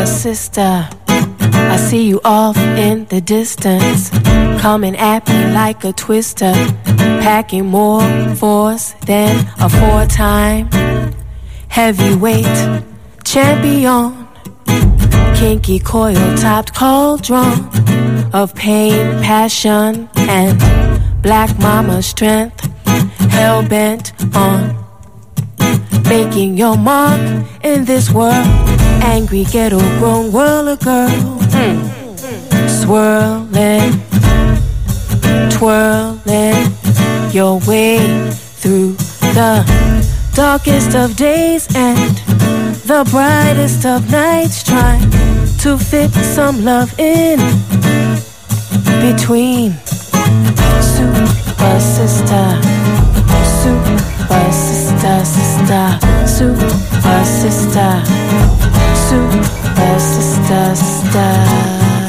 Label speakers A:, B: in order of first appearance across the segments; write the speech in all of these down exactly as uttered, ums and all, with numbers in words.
A: super sister, I see you off in the distance, coming at me like a twister, packing more force than a four-time heavyweight champion, kinky coil-topped cauldron of pain, passion, and black mama strength, hell-bent on making your mark in this world. Angry ghetto-grown whirler girl, mm. swirling, twirling your way through the darkest of days and the brightest of nights, trying to fit some love in between. Super sister, super sister, sister, super sister, super sister, sister.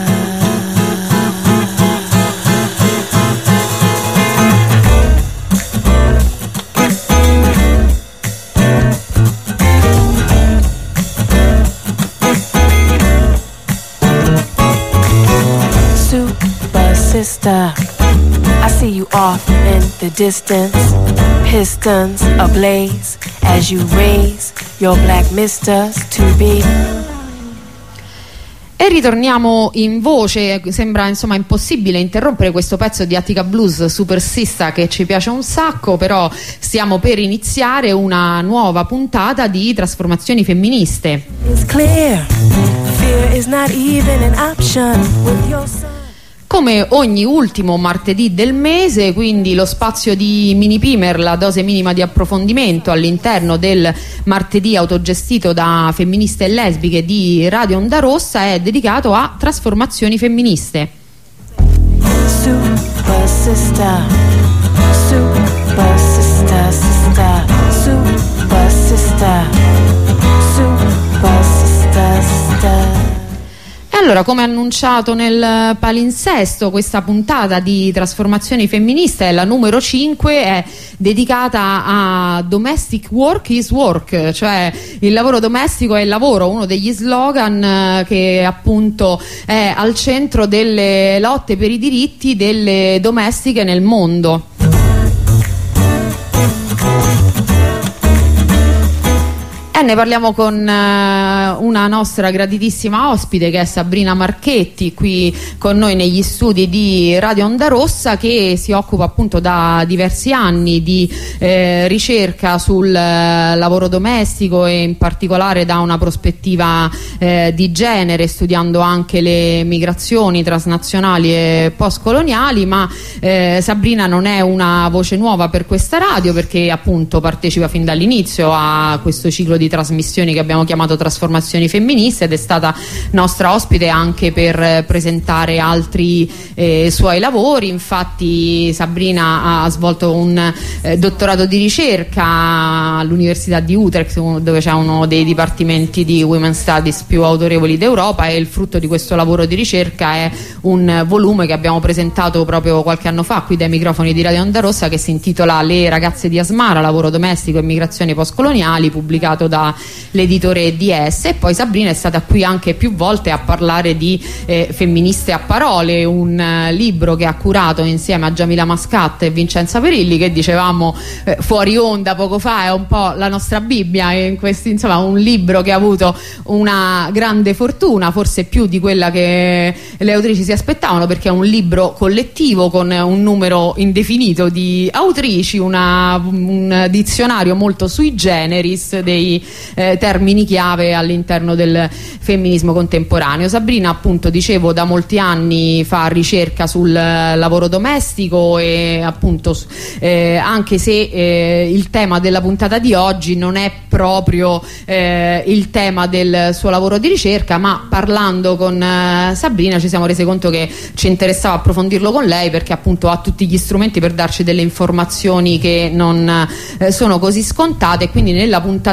A: Sister, I see you off in the distance, pistons ablaze as you raise your black misters to be.
B: E ritorniamo in voce. Sembra insomma impossibile interrompere questo pezzo di Attica Blues Super Sister che ci piace un sacco, però stiamo per iniziare una nuova puntata di Trasformazioni Femministe.
A: It's clear, fear is not even an option with your son.
B: Come ogni ultimo martedì del mese, quindi lo spazio di Mini Pimer, la dose minima di approfondimento all'interno del martedì autogestito da femministe e lesbiche di Radio Onda Rossa, è dedicato a trasformazioni femministe.
A: Super sister, super sister, sister, super sister, super sister, sister.
B: E allora, come annunciato nel palinsesto, questa puntata di Trasformazioni Femministe è la numero cinque, è dedicata a Domestic Work is Work, cioè il lavoro domestico è il lavoro, uno degli slogan che appunto è al centro delle lotte per i diritti delle domestiche nel mondo. E ne parliamo con uh, una nostra graditissima ospite, che è Sabrina Marchetti, qui con noi negli studi di Radio Onda Rossa, che si occupa appunto da diversi anni di eh, ricerca sul uh, lavoro domestico, e in particolare da una prospettiva eh, di genere, studiando anche le migrazioni transnazionali e postcoloniali. Ma eh, Sabrina non è una voce nuova per questa radio, perché appunto partecipa fin dall'inizio a questo ciclo di trasmissioni che abbiamo chiamato Trasformazioni Femministe, ed è stata nostra ospite anche per presentare altri eh, suoi lavori. Infatti Sabrina ha svolto un eh, dottorato di ricerca all'Università di Utrecht, dove c'è uno dei dipartimenti di Women's Studies più autorevoli d'Europa, e il frutto di questo lavoro di ricerca è un volume che abbiamo presentato proprio qualche anno fa qui dai microfoni di Radio Onda Rossa, che si intitola Le ragazze di Asmara, lavoro domestico e migrazioni postcoloniali, pubblicato da l'editore D S. E poi Sabrina è stata qui anche più volte a parlare di eh, Femministe a parole, un eh, libro che ha curato insieme a Giamila Mascat e Vincenza Perilli, che dicevamo eh, fuori onda poco fa è un po' la nostra Bibbia, e in questi, insomma, un libro che ha avuto una grande fortuna, forse più di quella che le autrici si aspettavano, perché è un libro collettivo con un numero indefinito di autrici, una, un dizionario molto sui generis dei Eh, termini chiave all'interno del femminismo contemporaneo. Sabrina, appunto, dicevo, da molti anni fa ricerca sul lavoro domestico, e appunto eh, anche se eh, il tema della puntata di oggi non è proprio eh, il tema del suo lavoro di ricerca, ma parlando con eh, Sabrina ci siamo resi conto che ci interessava approfondirlo con lei, perché appunto ha tutti gli strumenti per darci delle informazioni che non eh, sono così scontate. E quindi nella puntata di oggi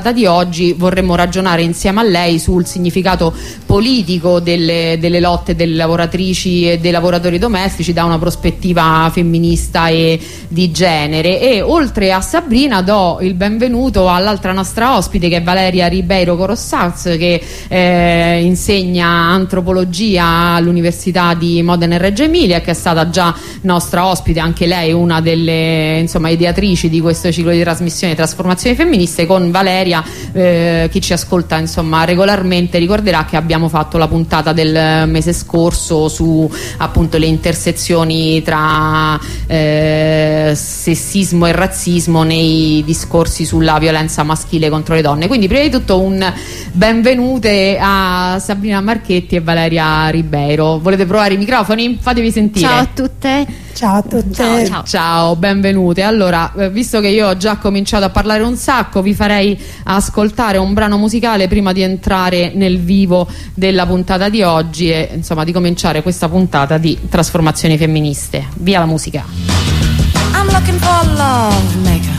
B: oggi vorremmo ragionare insieme a lei sul significato politico delle, delle lotte delle lavoratrici e dei lavoratori domestici da una prospettiva femminista e di genere. E oltre a Sabrina do il benvenuto all'altra nostra ospite, che è Valeria Ribeiro Corossaz, che eh, insegna antropologia all'Università di Modena e Reggio Emilia, che è stata già nostra ospite, anche lei una delle, insomma, ideatrici di questo ciclo di trasmissione Trasformazioni Femministe. Con Valeria eh, chi ci ascolta insomma regolarmente ricorderà che abbiamo fatto la puntata del mese scorso su appunto le intersezioni tra eh, sessismo e razzismo nei discorsi sulla violenza maschile contro le donne. Quindi prima di tutto un benvenute a Sabrina Marchetti e Valeria Ribeiro. Volete provare i microfoni? Fatevi sentire.
C: Ciao a tutte.
D: Ciao a tutte.
B: Ciao, ciao. Ciao, benvenute. Allora, eh, visto che io ho già cominciato a parlare un sacco, vi farei ascoltare un brano musicale prima di entrare nel vivo della puntata di oggi e insomma di cominciare questa puntata di Trasformazioni Femministe. Via la musica.
A: I'm looking for a love maker.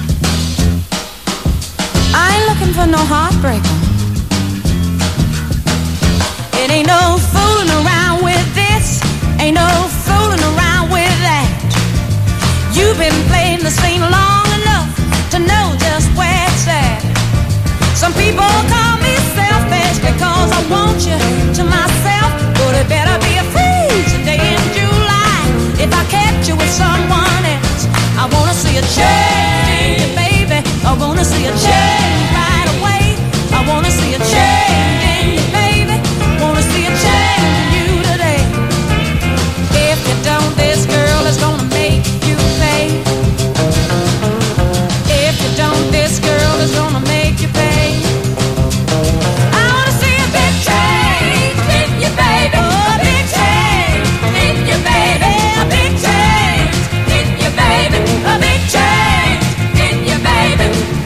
A: I ain't looking for no heartbreaker. It ain't no fooling around with this. Ain't no fooling around with that. You've been playing the scene long enough to know just where it's at. Some people call me selfish because I want you to myself, but it better be a freezing day in July if I kept you with someone else. I wanna see a change in you, baby. I wanna see a change right away. I wanna see a change in you, baby. Wanna see a change in you today. If you don't, this girl is gonna make you pay. If you don't, this girl is gonna make you pay. I wanna see a big change in you, baby. A big change in you, baby. A big change in you, baby. A big change in you, baby.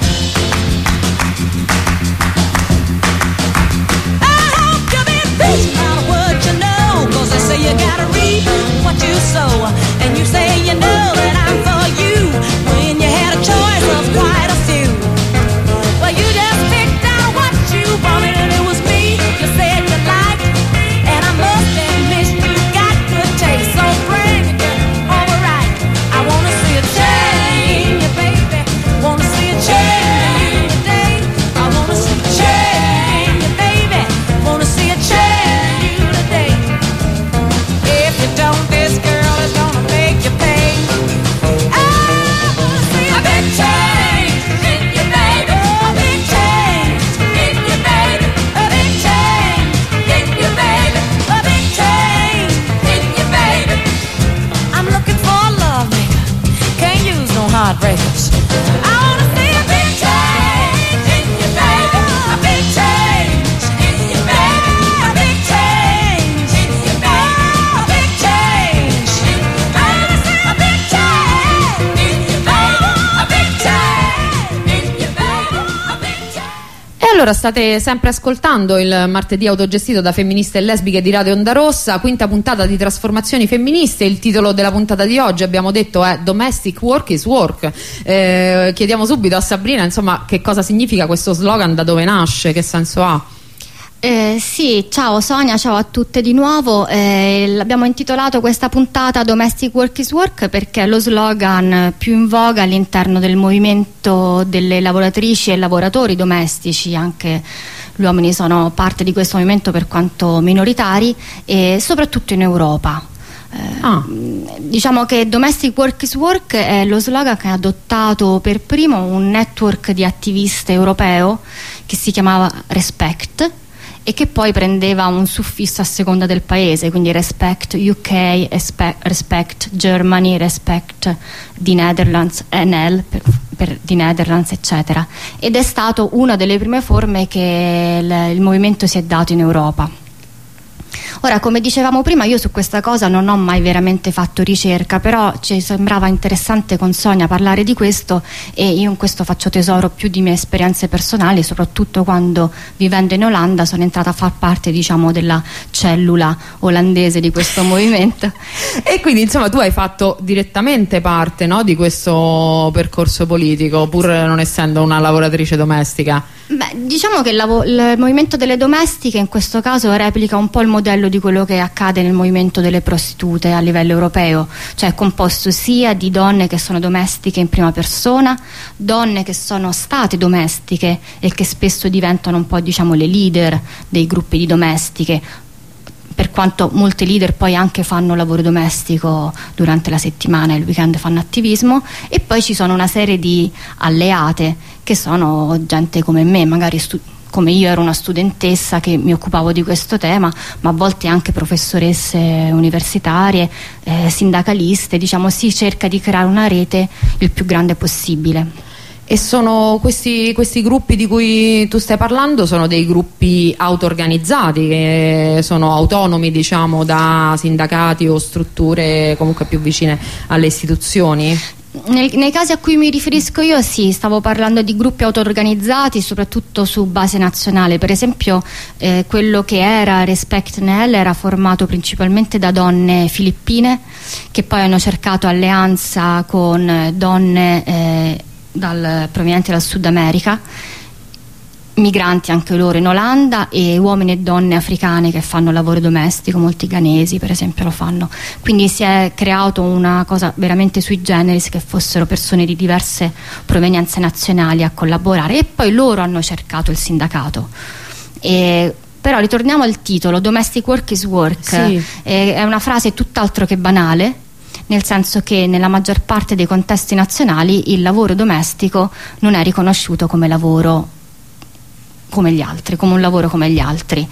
A: I hope you've been thinking about what you know, 'cause they say you gotta reap what you sow, and you say you know that I'm for you when you had a choice of quite a few. Well, you just picked out what you wanted and it was me you said you liked, and I must admit you got good taste, so bring it over right. I wanna see a change, baby. Wanna see a change today. I wanna see a change, baby. Wanna see a change today. If you don't, this girl is gonna make you pay. I wanna see a big change in you, baby. A big change in you, baby. A big change in you, baby. A big change in you, baby. I'm looking for a love maker. Can't use no heartbreakers. I wanna see a big change in you, baby. A big change in you, baby. A big change in you, baby. A big change in you, baby. A big change in you, baby. A big change in you, baby. A big change.
B: E allora state sempre ascoltando il martedì autogestito da femministe e lesbiche di Radio Onda Rossa, quinta puntata di Trasformazioni Femministe. Il titolo della puntata di oggi, abbiamo detto, è Domestic Work is Work. Eh, chiediamo subito a Sabrina, insomma, che cosa significa questo slogan, da dove nasce, che senso ha?
C: Eh, sì, ciao Sonia, ciao a tutte di nuovo. Eh, abbiamo intitolato questa puntata Domestic Work is Work perché è lo slogan più in voga all'interno del movimento delle lavoratrici e lavoratori domestici. Anche gli uomini sono parte di questo movimento per quanto minoritari, e soprattutto in Europa. Eh,
B: Ah.
C: Diciamo che Domestic Work is Work è lo slogan che ha adottato per primo un network di attiviste europeo che si chiamava Respect, e che poi prendeva un suffisso a seconda del paese, quindi Respect U K, Respect Germany, Respect the Netherlands, N L per, per the Netherlands, eccetera. Ed è stato una delle prime forme che il, il movimento si è dato in Europa. Ora, come dicevamo prima, io su questa cosa non ho mai veramente fatto ricerca, però ci sembrava interessante con Sonia parlare di questo, e io in questo faccio tesoro più di mie esperienze personali, soprattutto quando vivendo in Olanda sono entrata a far parte, diciamo, della cellula olandese di questo movimento.
B: E quindi insomma tu hai fatto direttamente parte, no, di questo percorso politico, pur non essendo una lavoratrice domestica.
C: Beh, diciamo che il, il movimento delle domestiche in questo caso replica un po' il modello di quello che accade nel movimento delle prostitute a livello europeo, cioè è composto sia di donne che sono domestiche in prima persona, donne che sono state domestiche e che spesso diventano un po', diciamo, le leader dei gruppi di domestiche, per quanto molti leader poi anche fanno lavoro domestico durante la settimana e il weekend fanno attivismo, e poi ci sono una serie di alleate che sono gente come me, magari come io ero una studentessa che mi occupavo di questo tema, ma a volte anche professoresse universitarie, eh, sindacaliste, diciamo, si cerca di creare una rete il più grande possibile.
B: E sono questi, questi gruppi di cui tu stai parlando sono dei gruppi auto-organizzati, che sono autonomi, diciamo, da sindacati o strutture comunque più vicine alle istituzioni?
C: Nel, nei casi a cui mi riferisco io, sì, stavo parlando di gruppi auto-organizzati soprattutto su base nazionale. Per esempio eh, quello che era Respect N L era formato principalmente da donne filippine che poi hanno cercato alleanza con donne eh, dal, provenienti dal Sud America, migranti anche loro in Olanda, e uomini e donne africane che fanno lavoro domestico, molti ghanesi per esempio lo fanno. Quindi si è creato una cosa veramente sui generis, che fossero persone di diverse provenienze nazionali a collaborare, e poi loro hanno cercato il sindacato. E però ritorniamo al titolo, Domestic Work is Work. Sì. È una frase tutt'altro che banale, nel senso che nella maggior parte dei contesti nazionali il lavoro domestico non è riconosciuto come lavoro come gli altri, come un lavoro come gli altri.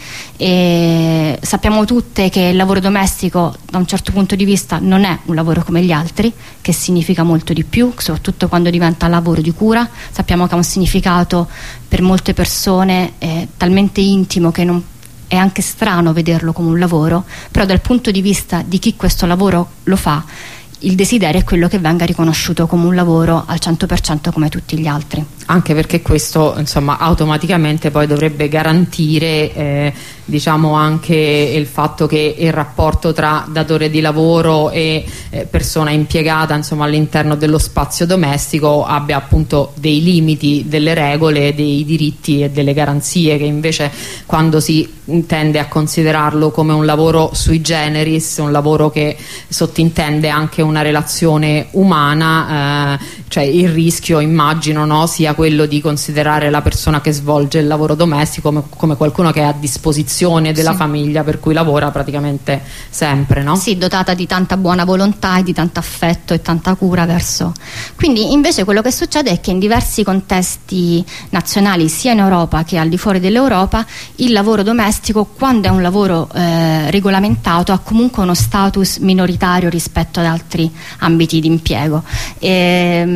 C: E sappiamo tutte che il lavoro domestico da un certo punto di vista non è un lavoro come gli altri, che significa molto di più, soprattutto quando diventa lavoro di cura. Sappiamo che ha un significato per molte persone eh, talmente intimo che non è anche strano vederlo come un lavoro, però dal punto di vista di chi questo lavoro lo fa, il desiderio è quello che venga riconosciuto come un lavoro al cento per cento come tutti gli altri.
B: Anche perché questo, insomma, automaticamente poi dovrebbe garantire eh, diciamo anche il fatto che il rapporto tra datore di lavoro e eh, persona impiegata, insomma, all'interno dello spazio domestico abbia appunto dei limiti, delle regole, dei diritti e delle garanzie, che invece quando si tende a considerarlo come un lavoro sui generis, un lavoro che sottintende anche una relazione umana, eh, cioè il rischio, immagino, no, sia quello di considerare la persona che svolge il lavoro domestico come, come qualcuno che è a disposizione della sì. famiglia, per cui lavora praticamente sempre, no?
C: Sì, dotata di tanta buona volontà e di tanto affetto e tanta cura verso. Quindi invece quello che succede è che in diversi contesti nazionali, sia in Europa che al di fuori dell'Europa, il lavoro domestico, quando è un lavoro eh, regolamentato, ha comunque uno status minoritario rispetto ad altri ambiti di impiego. E,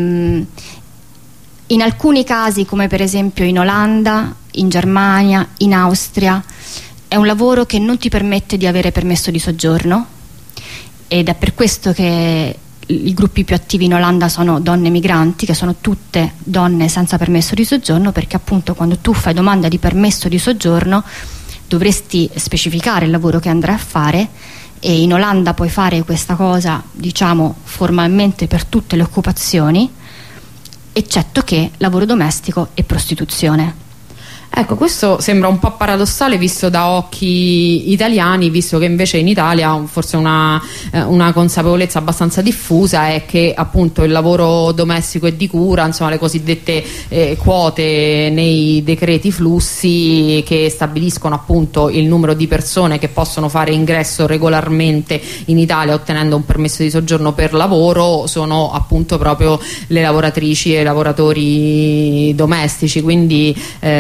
C: in alcuni casi, come per esempio in Olanda, in Germania, in Austria, è un lavoro che non ti permette di avere permesso di soggiorno, ed è per questo che i gruppi più attivi in Olanda sono donne migranti, che sono tutte donne senza permesso di soggiorno, perché appunto quando tu fai domanda di permesso di soggiorno dovresti specificare il lavoro che andrai a fare, e in Olanda puoi fare questa cosa, diciamo, formalmente per tutte le occupazioni, eccetto che lavoro domestico e prostituzione.
B: Ecco, questo sembra un po' paradossale visto da occhi italiani, visto che invece in Italia forse una, eh, una consapevolezza abbastanza diffusa è che appunto il lavoro domestico e di cura, insomma le cosiddette eh, quote nei decreti flussi che stabiliscono appunto il numero di persone che possono fare ingresso regolarmente in Italia ottenendo un permesso di soggiorno per lavoro, sono appunto proprio le lavoratrici e i lavoratori domestici, quindi eh,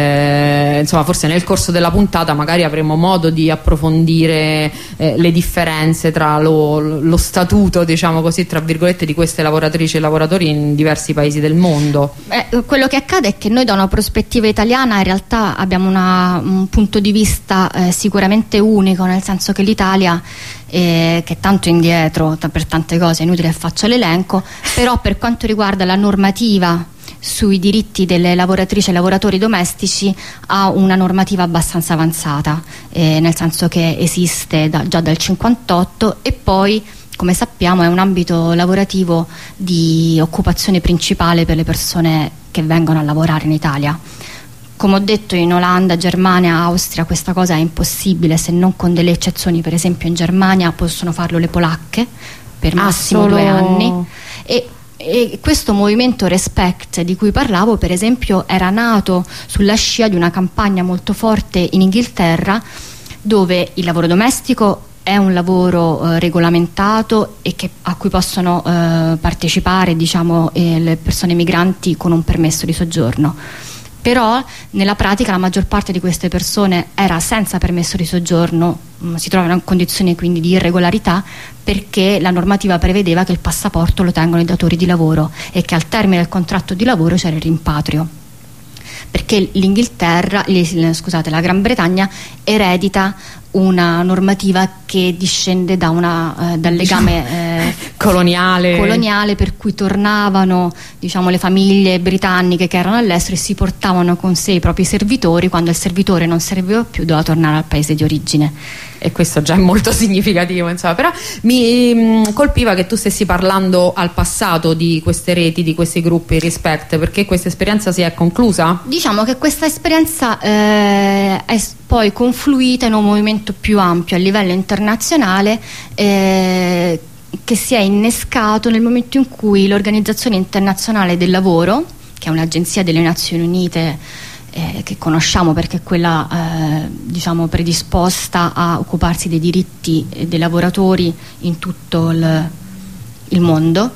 B: eh, insomma forse nel corso della puntata magari avremo modo di approfondire eh, le differenze tra lo, lo statuto, diciamo così, tra virgolette, di queste lavoratrici e lavoratori in diversi paesi del mondo.
C: Beh, quello che accade è che noi da una prospettiva italiana in realtà abbiamo una, un punto di vista eh, sicuramente unico, nel senso che l'Italia eh, che è tanto indietro per tante cose, è inutile che faccia l'elenco, però per quanto riguarda la normativa sui diritti delle lavoratrici e lavoratori domestici ha una normativa abbastanza avanzata, eh, nel senso che esiste da, già dal cinquantotto, e poi, come sappiamo, è un ambito lavorativo di occupazione principale per le persone che vengono a lavorare in Italia. Come ho detto, in Olanda, Germania, Austria questa cosa è impossibile, se non con delle eccezioni. Per esempio in Germania possono farlo le polacche per massimo
B: ah, solo...
C: due anni, e E questo movimento Respect di cui parlavo, per esempio, era nato sulla scia di una campagna molto forte in Inghilterra, dove il lavoro domestico è un lavoro eh, regolamentato e che, a cui possono eh, partecipare, diciamo, eh, le persone migranti con un permesso di soggiorno. Però nella pratica la maggior parte di queste persone era senza permesso di soggiorno, mh, si trovano in condizioni quindi di irregolarità, perché la normativa prevedeva che il passaporto lo tengono i datori di lavoro e che al termine del contratto di lavoro c'era il rimpatrio, perché l'Inghilterra, scusate, la Gran Bretagna eredita una normativa che discende da una, eh, dal legame eh,
B: coloniale.
C: coloniale per cui tornavano, diciamo, le famiglie britanniche che erano all'estero e si portavano con sé i propri servitori. Quando il servitore non serviva più doveva tornare al paese di origine.
B: E questo già è molto significativo, insomma. Però mi mh, colpiva che tu stessi parlando al passato di queste reti, di questi gruppi Respect, perché questa esperienza si è conclusa?
C: Diciamo che questa esperienza eh, è poi confluita in un movimento più ampio a livello internazionale, eh, che si è innescato nel momento in cui l'Organizzazione Internazionale del Lavoro, che è un'agenzia delle Nazioni Unite eh, che conosciamo perché è quella eh, diciamo predisposta a occuparsi dei diritti dei lavoratori in tutto il, il mondo,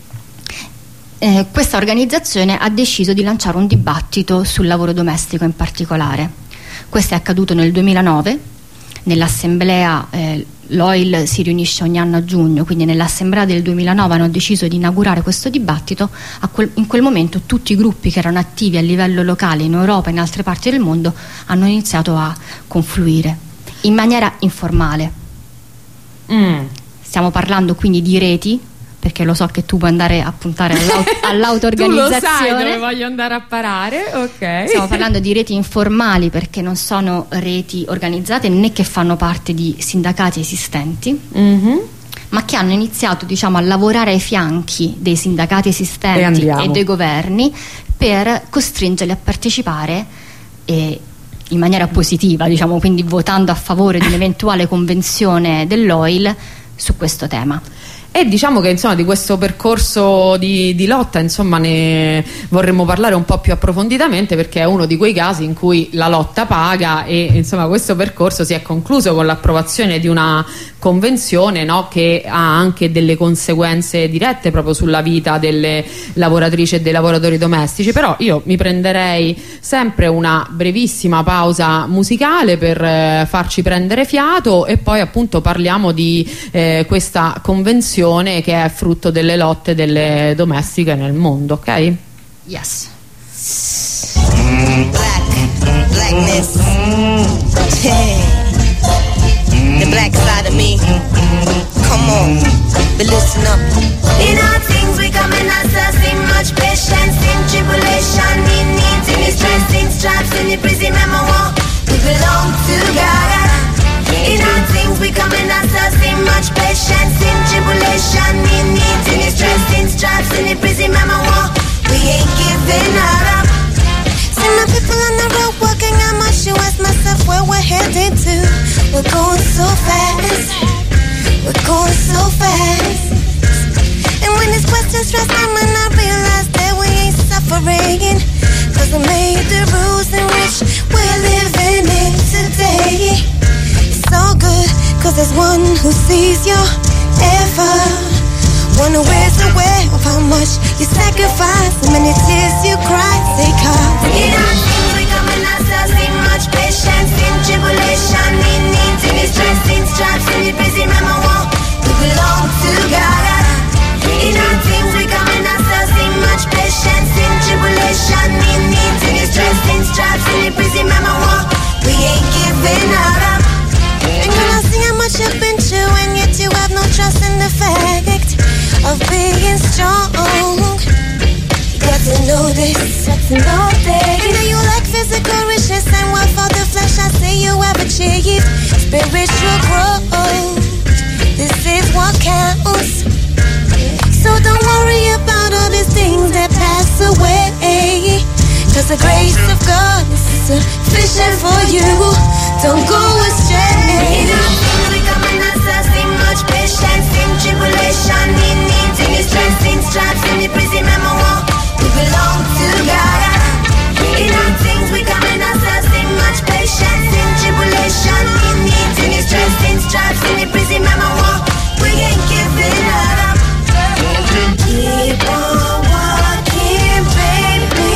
C: eh, questa organizzazione ha deciso di lanciare un dibattito sul lavoro domestico in particolare. Questo è accaduto nel duemilanove, nell'assemblea, eh, l'O I L si riunisce ogni anno a giugno, quindi nell'assemblea del duemilanove hanno deciso di inaugurare questo dibattito. A quel, in quel momento tutti i gruppi che erano attivi a livello locale in Europa e in altre parti del mondo hanno iniziato a confluire in maniera informale. Mm. Stiamo parlando quindi di reti, perché lo so che tu puoi andare a puntare all'auto-organizzazione.
B: Tu lo sai dove voglio andare a parare, ok.
C: Stiamo parlando di reti informali, perché non sono reti organizzate né che fanno parte di sindacati esistenti, mm-hmm. ma che hanno iniziato, diciamo, a lavorare ai fianchi dei sindacati esistenti e, e dei governi per costringerli a partecipare e in maniera positiva, diciamo, quindi votando a favore di un'eventuale convenzione dell'O I L su questo tema.
B: E diciamo che, insomma, di questo percorso di, di lotta, insomma, ne vorremmo parlare un po' più approfonditamente, perché è uno di quei casi in cui la lotta paga e, insomma, questo percorso si è concluso con l'approvazione di una convenzione, no, che ha anche delle conseguenze dirette proprio sulla vita delle lavoratrici e dei lavoratori domestici. Però io mi prenderei sempre una brevissima pausa musicale per eh, farci prendere fiato, e poi appunto parliamo di eh, questa convenzione che è frutto delle lotte delle domestiche nel mondo, ok?
C: Yes.
D: Black, blackness. The black side of me. Come on, but listen up. In all things we come in assessing much patience in tribulation. In needs, in distress, in stripes, in the prison, and my walk. We belong together. In all things we come in assessing much patience in tribulation. In needs, in distress, in stripes, in the prison, and my walk. We ain't giving up. See my people on the road walking, I must you ask myself where we're headed to. We're going so fast, we're going so fast. And when this question stress my mind, I realize that we ain't suffering, cause we made the rules in which we're living in today. It's all good, cause there's one who sees your effort. One who is aware of how much you sacrifice, the many tears you cry, take heart. In our things we come in ourselves. dancing all day. You know you like physical richness and wealth for the flesh. I say you have achieved spiritual growth. This is what counts. So don't worry about all these things that pass away, 'cause the grace of God is sufficient for you. Don't go astray. In our things we come and answer, see much patience in tribulation, in needs, in his strength, in stripes, in the prison, remember we belong to God. In our things we come and answer, see much patience in tribulation, in needs, in his strength, in stripes, in the prison, remember we ain't giving up. Keep on walking, baby.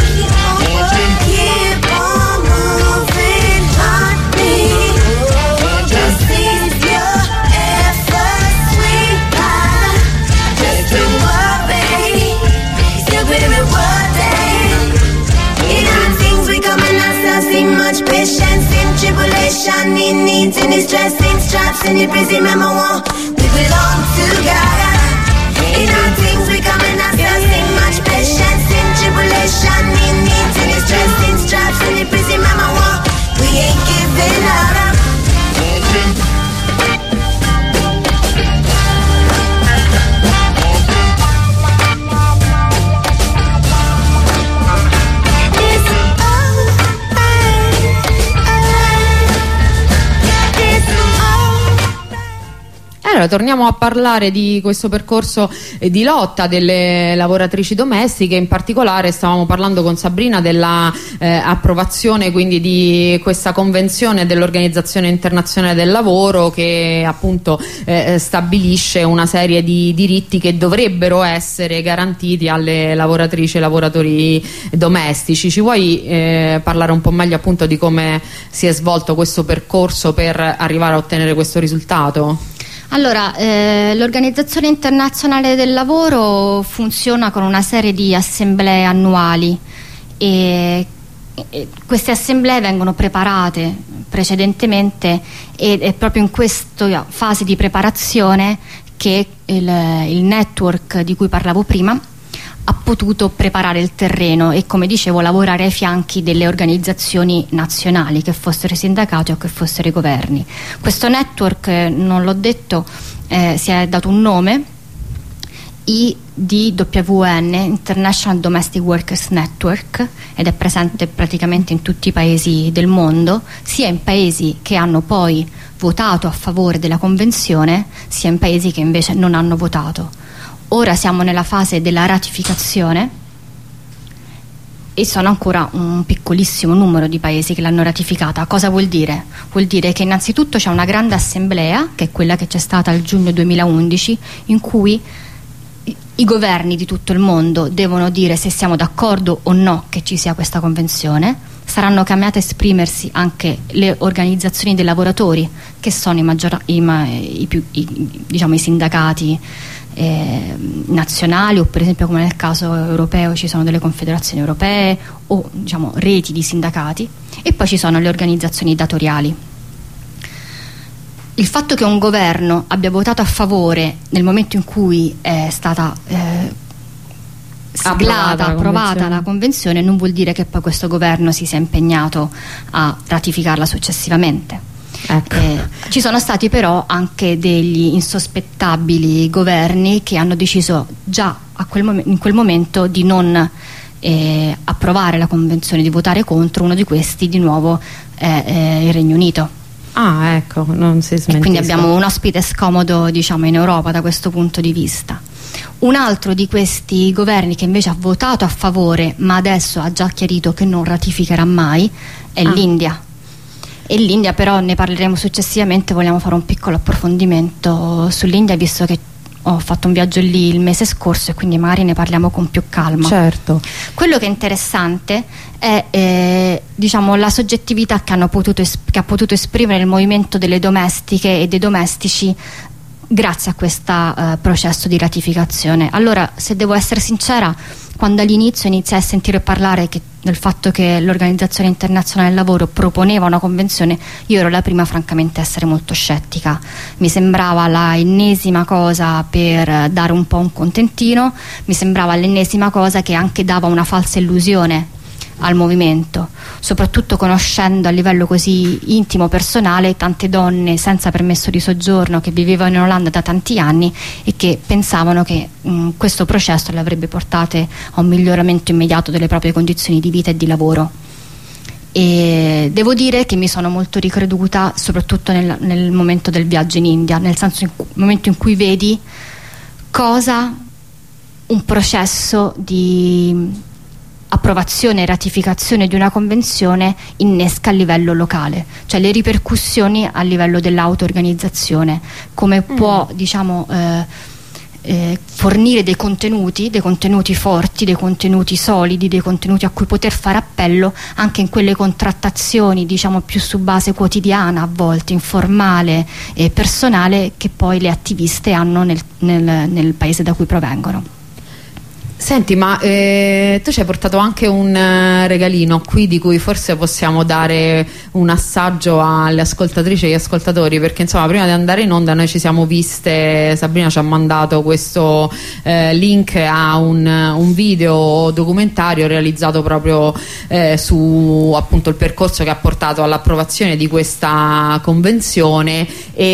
D: Keep on moving, honey. Just is your effort, sweetheart. Just don't worry, you'll be rewarded. In our things we come and ask, see much patience in tribulation, in needs, in distress, in stripes, in the prison, remember we belong to God. In all things we come and ask us, in much patience, in tribulation, in needs, in distress, in stripes, in the prison, mama, walk. We ain't giving up.
B: Allora, torniamo a parlare di questo percorso eh, di lotta delle lavoratrici domestiche. In particolare stavamo parlando con Sabrina della eh, approvazione quindi di questa convenzione dell'Organizzazione Internazionale del Lavoro, che appunto eh, stabilisce una serie di diritti che dovrebbero essere garantiti alle lavoratrici e lavoratori domestici. Ci vuoi eh, parlare un po' meglio appunto di come si è svolto questo percorso per arrivare a ottenere questo risultato?
C: Allora, eh, l'Organizzazione Internazionale del Lavoro funziona con una serie di assemblee annuali e, e queste assemblee vengono preparate precedentemente ed è proprio in questa fase di preparazione che il, il network di cui parlavo prima ha potuto preparare il terreno e, come dicevo, lavorare ai fianchi delle organizzazioni nazionali, che fossero i sindacati o che fossero i governi. Questo network, non l'ho detto, eh, si è dato un nome, I D W N, International Domestic Workers Network, ed è presente praticamente in tutti i paesi del mondo, sia in paesi che hanno poi votato a favore della convenzione, sia in paesi che invece non hanno votato. Ora siamo nella fase della ratificazione e sono ancora un piccolissimo numero di paesi che l'hanno ratificata. Cosa vuol dire? Vuol dire che innanzitutto c'è una grande assemblea, che è quella che c'è stata al giugno duemilaundici, in cui i governi di tutto il mondo devono dire se siamo d'accordo o no che ci sia questa convenzione. Saranno chiamate a esprimersi anche le organizzazioni dei lavoratori, che sono i, maggior, i, i, più, i, diciamo, i sindacati Eh, nazionali, o per esempio come nel caso europeo ci sono delle confederazioni europee o diciamo reti di sindacati, e poi ci sono le organizzazioni datoriali. Il fatto che un governo abbia votato a favore nel momento in cui è stata eh, siglata, approvata, approvata la convenzione, non vuol dire che poi questo governo si sia impegnato a ratificarla successivamente. Ecco. Eh, ci sono stati però anche degli insospettabili governi che hanno deciso già a quel mom- in quel momento di non eh, approvare la convenzione, di votare contro. Uno di questi di nuovo è eh, il Regno Unito.
B: Ah, ecco, non si smentisce.
C: E quindi abbiamo un ospite scomodo, diciamo, in Europa da questo punto di vista. Un altro di questi governi che invece ha votato a favore ma adesso ha già chiarito che non ratificherà mai è ah. l'India. E l'India, però ne parleremo successivamente. Vogliamo fare un piccolo approfondimento sull'India, visto che ho fatto un viaggio lì il mese scorso e quindi magari ne parliamo con più calma.
B: Certo.
C: Quello che è interessante è eh, diciamo la soggettività che, hanno potuto es- che ha potuto esprimere il movimento delle domestiche e dei domestici grazie a questo uh, processo di ratificazione. Allora, se devo essere sincera, quando all'inizio iniziai a sentire parlare che, del fatto che l'Organizzazione Internazionale del Lavoro proponeva una convenzione, io ero la prima francamente a essere molto scettica. Mi sembrava la ennesima cosa per dare un po' un contentino, mi sembrava l'ennesima cosa che anche dava una falsa illusione al movimento, soprattutto conoscendo a livello così intimo, personale, tante donne senza permesso di soggiorno che vivevano in Olanda da tanti anni e che pensavano che mh, questo processo le avrebbe portate a un miglioramento immediato delle proprie condizioni di vita e di lavoro. E devo dire che mi sono molto ricreduta, soprattutto nel, nel momento del viaggio in India, nel senso in cui, momento in cui vedi cosa un processo di approvazione e ratificazione di una convenzione innesca a livello locale, cioè le ripercussioni a livello dell'auto-organizzazione, come mm. può diciamo eh, eh, fornire dei contenuti, dei contenuti forti, dei contenuti solidi, dei contenuti a cui poter fare appello anche in quelle contrattazioni diciamo più su base quotidiana, a volte informale e personale, che poi le attiviste hanno nel, nel, nel paese da cui provengono.
B: Senti, ma eh, tu ci hai portato anche un uh, regalino qui di cui forse possiamo dare un assaggio alle ascoltatrici e agli ascoltatori, perché insomma prima di andare in onda noi ci siamo viste, Sabrina ci ha mandato questo eh, link a un, un video documentario realizzato proprio eh, su appunto il percorso che ha portato all'approvazione di questa convenzione,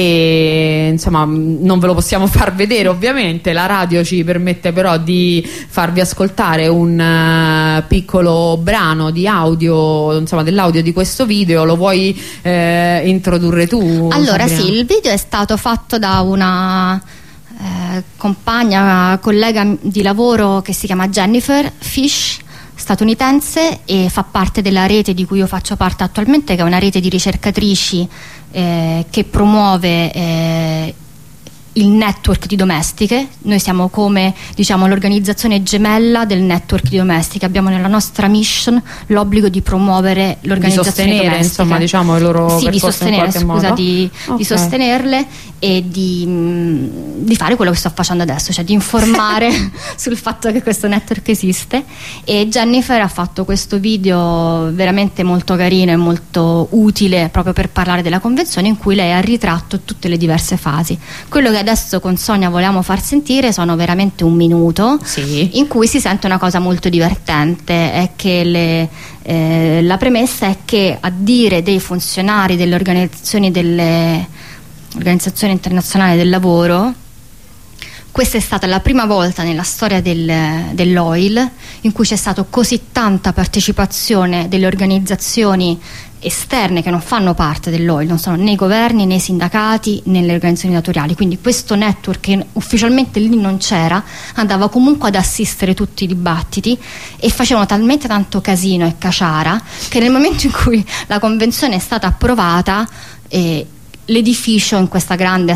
B: e insomma non ve lo possiamo far vedere ovviamente, la radio ci permette però di farvi ascoltare un uh, piccolo brano di audio, insomma dell'audio di questo video. Lo vuoi eh, introdurre tu?
C: Allora
B: Sabrina?
C: Sì, il video è stato fatto da una eh, compagna, collega di lavoro che si chiama Jennifer Fish, statunitense, e fa parte della rete di cui io faccio parte attualmente, che è una rete di ricercatrici eh, che promuove eh, il network di domestiche. Noi siamo come diciamo l'organizzazione gemella del network di domestiche, abbiamo nella nostra mission l'obbligo di promuovere l'organizzazione
B: di sostenere, insomma, diciamo, il loro
C: sì, di sostenere, scusa, modo. Di, okay. di sostenerle e di, mh, di fare quello che sto facendo adesso, cioè di informare sul fatto che questo network esiste. E Jennifer ha fatto questo video veramente molto carino e molto utile proprio per parlare della convenzione, in cui lei ha ritratto tutte le diverse fasi. Quello che adesso con Sonia vogliamo far sentire sono veramente un minuto, sì, in cui si sente una cosa molto divertente, è che le, eh, la premessa è che a dire dei funzionari delle organizzazioni delle Organizzazione Internazionale del Lavoro, questa è stata la prima volta nella storia del, dell'oil in cui c'è stata così tanta partecipazione delle organizzazioni esterne che non fanno parte dell'oil, non sono né i governi né i sindacati né le organizzazioni datoriali. Quindi questo network, che ufficialmente lì non c'era, andava comunque ad assistere tutti i dibattiti e facevano talmente tanto casino e caciara che nel momento in cui la convenzione è stata approvata, eh, l'edificio in questa grande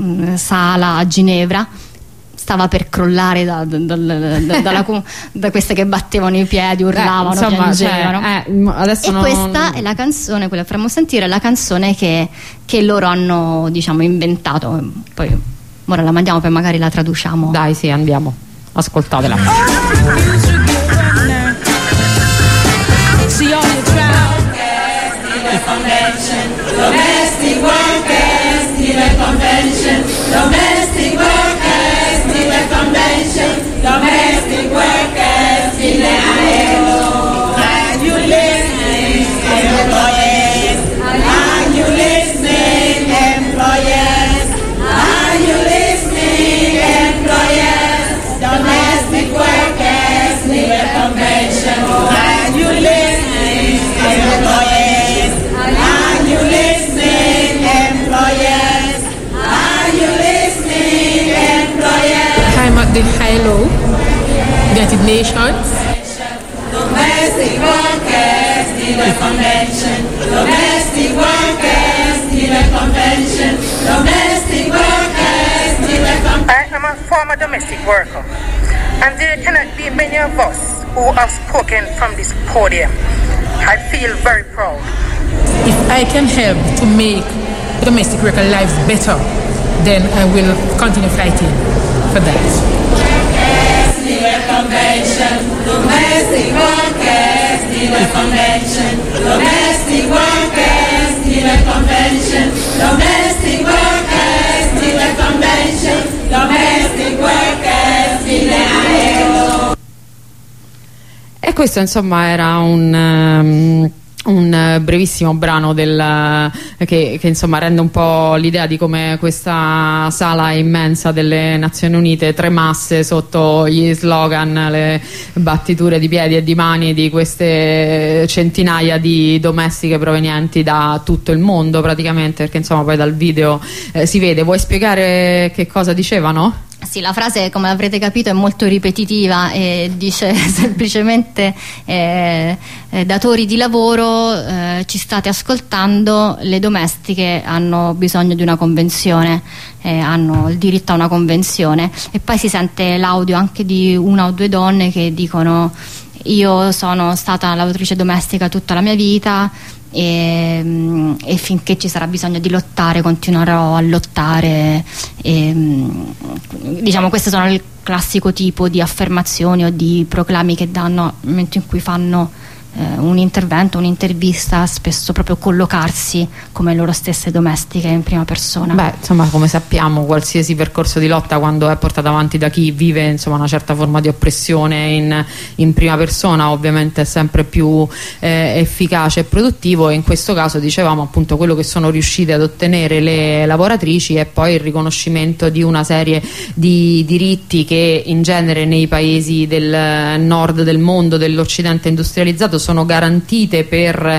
C: sala a Ginevra stava per crollare da, da, da, da, dalla, da queste che battevano i piedi, urlavano, eh, insomma, piangevano. Cioè, eh, adesso e non... questa è la canzone, quella che faremo sentire, la canzone che, che loro hanno, diciamo, inventato. Poi ora la mandiamo, poi magari la traduciamo.
B: Dai, sì, andiamo, ascoltatela.
E: Domestic workers need a convention. Domestic workers need a convention. Domestic workers need a convention. Are you listening, employers? Are you listening, employers? Are you listening, employers? Domestic workers need a convention. Are you listening, employers? Are you listening, employers? Are you listening, employers?
F: I'm at the I L O, United Nations.
E: Domestic workers need a convention. Domestic workers need a convention. Domestic workers need a convention.
G: I am a former domestic worker, and there cannot be many of us who have spoken from this podium. I feel very proud.
F: If I can help to make domestic worker lives better, then I will continue fighting for that.
E: Convention, domestic workers need a convention, domestic workers need a convention, domestic workers need a convention, domestic workers need a convention.
B: E questo insomma era un... Um... un brevissimo brano del, che, che insomma rende un po' l'idea di come questa sala immensa delle Nazioni Unite tremasse sotto gli slogan, le battiture di piedi e di mani di queste centinaia di domestiche provenienti da tutto il mondo praticamente, perché insomma poi dal video eh, si vede. Vuoi spiegare che cosa dicevano?
C: Sì, la frase, come avrete capito, è molto ripetitiva e dice semplicemente eh, eh, datori di lavoro, eh, ci state ascoltando, le domestiche hanno bisogno di una convenzione, eh, hanno il diritto a una convenzione. E poi si sente l'audio anche di una o due donne che dicono: io sono stata lavoratrice domestica tutta la mia vita e, e finché ci sarà bisogno di lottare continuerò a lottare, e, diciamo queste sono il classico tipo di affermazioni o di proclami che danno nel momento in cui fanno eh, un intervento, un'intervista, spesso proprio collocarsi come loro stesse domestiche in prima persona.
B: Beh, insomma, come sappiamo, qualsiasi percorso di lotta, quando è portato avanti da chi vive insomma una certa forma di oppressione in, in prima persona, ovviamente è sempre più eh, efficace e produttivo. E in questo caso dicevamo appunto quello che sono riuscite ad ottenere le lavoratrici è poi il riconoscimento di una serie di diritti che in genere nei paesi del nord del mondo, dell'occidente industrializzato, sono garantite per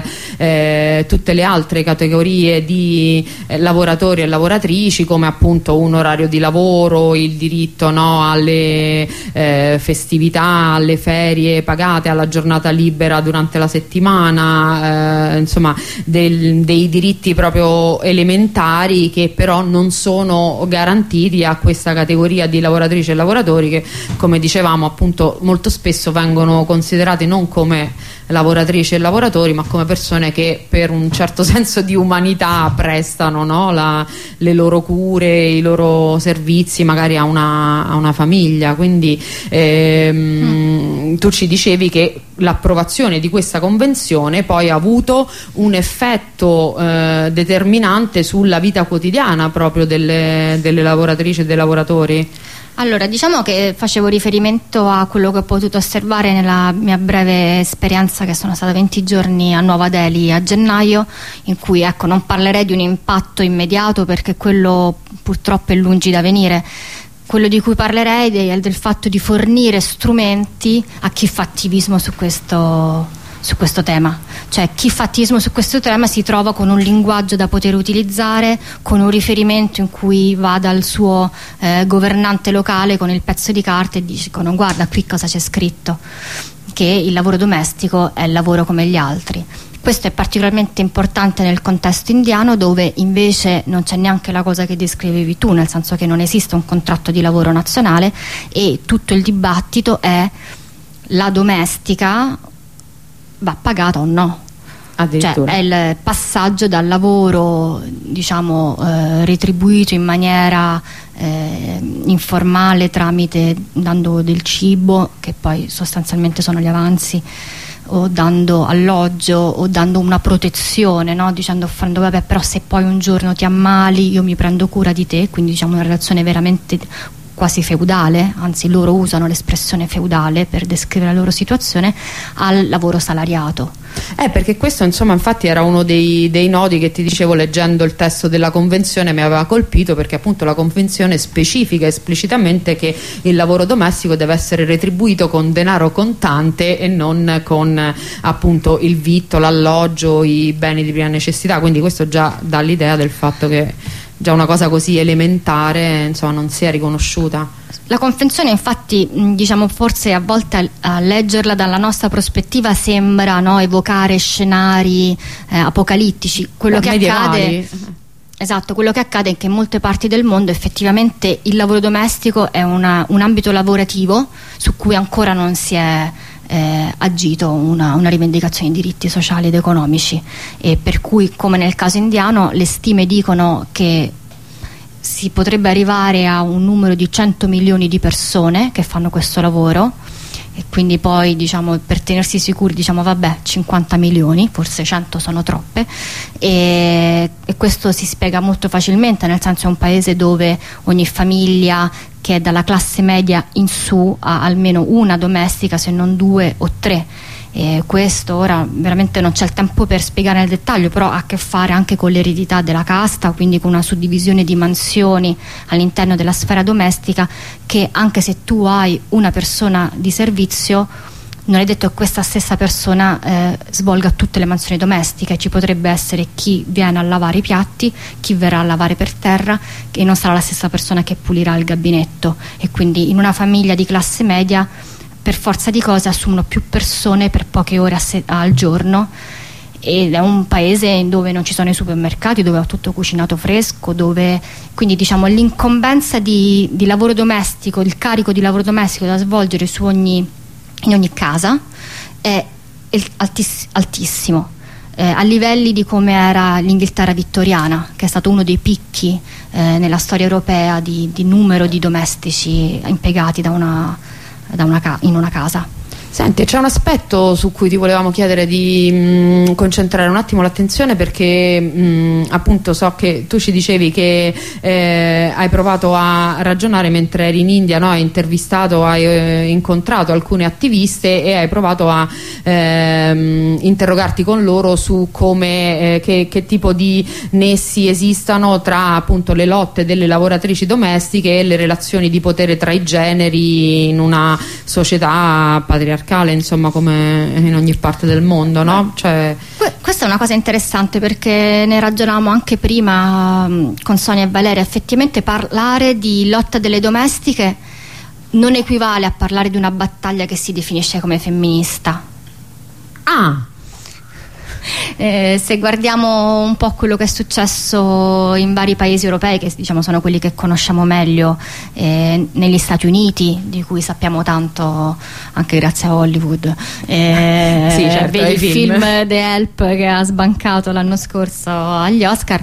B: eh, tutte le altre categorie di eh, lavoratori e lavoratrici, come appunto un orario di lavoro, il diritto, no, alle eh, festività, alle ferie pagate, alla giornata libera durante la settimana, eh, insomma del, dei diritti proprio elementari che però non sono garantiti a questa categoria di lavoratrici e lavoratori che, come dicevamo appunto, molto spesso vengono considerati non come lavoratrici e lavoratori ma come persone che per un certo senso di umanità prestano, no, la, le loro cure, i loro servizi magari a una, a una famiglia. Quindi ehm, mm. tu ci dicevi che l'approvazione di questa convenzione poi ha avuto un effetto eh, determinante sulla vita quotidiana proprio delle, delle lavoratrici e dei lavoratori.
C: Allora, diciamo che facevo riferimento a quello che ho potuto osservare nella mia breve esperienza, che sono stata venti giorni a Nuova Delhi a gennaio, in cui ecco non parlerei di un impatto immediato perché quello purtroppo è lungi da venire. Quello di cui parlerei è del fatto di fornire strumenti a chi fa attivismo su questo su questo tema, cioè chi fa attivismo su questo tema si trova con un linguaggio da poter utilizzare, con un riferimento in cui va dal suo eh, governante locale con il pezzo di carta e dicono: guarda qui cosa c'è scritto, che il lavoro domestico è il lavoro come gli altri. Questo è particolarmente importante nel contesto indiano, dove invece non c'è neanche la cosa che descrivevi tu, nel senso che non esiste un contratto di lavoro nazionale e tutto il dibattito è: la domestica va pagata o no? Cioè è il passaggio dal lavoro, diciamo, eh, retribuito in maniera eh, informale, tramite dando del cibo, che poi sostanzialmente sono gli avanzi, o dando alloggio o dando una protezione, no? Dicendo, offrendo, vabbè, però se poi un giorno ti ammali io mi prendo cura di te, quindi diciamo una relazione veramente quasi feudale, anzi loro usano l'espressione feudale per descrivere la loro situazione, al lavoro salariato.
B: Eh, perché questo insomma infatti era uno dei, dei nodi che ti dicevo leggendo il testo della convenzione, mi aveva colpito, perché appunto la convenzione specifica esplicitamente che il lavoro domestico deve essere retribuito con denaro contante e non con appunto il vitto, l'alloggio, i beni di prima necessità. Quindi questo già dà l'idea del fatto che già una cosa così elementare insomma non sia riconosciuta.
C: La convenzione infatti, diciamo, forse a volte a, a leggerla dalla nostra prospettiva sembra, no, evocare scenari eh, apocalittici. Quello Beh, che medievali. accade Esatto, quello che accade è che in molte parti del mondo effettivamente il lavoro domestico è una, un ambito lavorativo su cui ancora non si è eh, agito una, una rivendicazione di diritti sociali ed economici, e per cui, come nel caso indiano, le stime dicono che si potrebbe arrivare a un numero di cento milioni di persone che fanno questo lavoro, e quindi poi, diciamo, per tenersi sicuri, diciamo vabbè, cinquanta milioni, forse cento sono troppe, e, e questo si spiega molto facilmente, nel senso è un paese dove ogni famiglia che è dalla classe media in su ha almeno una domestica, se non due o tre. E questo ora veramente non c'è il tempo per spiegare nel dettaglio, però ha a che fare anche con l'eredità della casta, quindi con una suddivisione di mansioni all'interno della sfera domestica, che anche se tu hai una persona di servizio non è detto che questa stessa persona eh, svolga tutte le mansioni domestiche. Ci potrebbe essere chi viene a lavare i piatti, chi verrà a lavare per terra, che non sarà la stessa persona che pulirà il gabinetto, e quindi in una famiglia di classe media per forza di cose assumono più persone per poche ore al giorno, ed è un paese dove non ci sono i supermercati, dove è tutto cucinato fresco, dove quindi, diciamo, l'incombenza di, di lavoro domestico, il carico di lavoro domestico da svolgere su ogni, in ogni casa è altiss- altissimo, eh, a livelli di come era l'Inghilterra vittoriana, che è stato uno dei picchi eh, nella storia europea di, di numero di domestici impiegati da una Da una ca- in una casa.
B: Senti, c'è un aspetto su cui ti volevamo chiedere di mh, concentrare un attimo l'attenzione, perché mh, appunto so che tu ci dicevi che eh, hai provato a ragionare mentre eri in India, no? Hai intervistato, hai eh, incontrato alcune attiviste e hai provato a eh, interrogarti con loro su come eh, che, che tipo di nessi esistano tra appunto le lotte delle lavoratrici domestiche e le relazioni di potere tra i generi in una società patriarcale, insomma, come in ogni parte del mondo, no? Cioè...
C: Questa è una cosa interessante, perché ne ragionavamo anche prima con Sonia e Valeria. Effettivamente parlare di lotta delle domestiche non equivale a parlare di una battaglia che si definisce come femminista.
B: Ah!
C: Eh, se guardiamo un po' quello che è successo in vari paesi europei, che diciamo sono quelli che conosciamo meglio, eh, negli Stati Uniti, di cui sappiamo tanto anche grazie a Hollywood, eh,
B: sì, certo,
C: vedi il film.
B: film
C: The Help che ha sbancato l'anno scorso agli Oscar,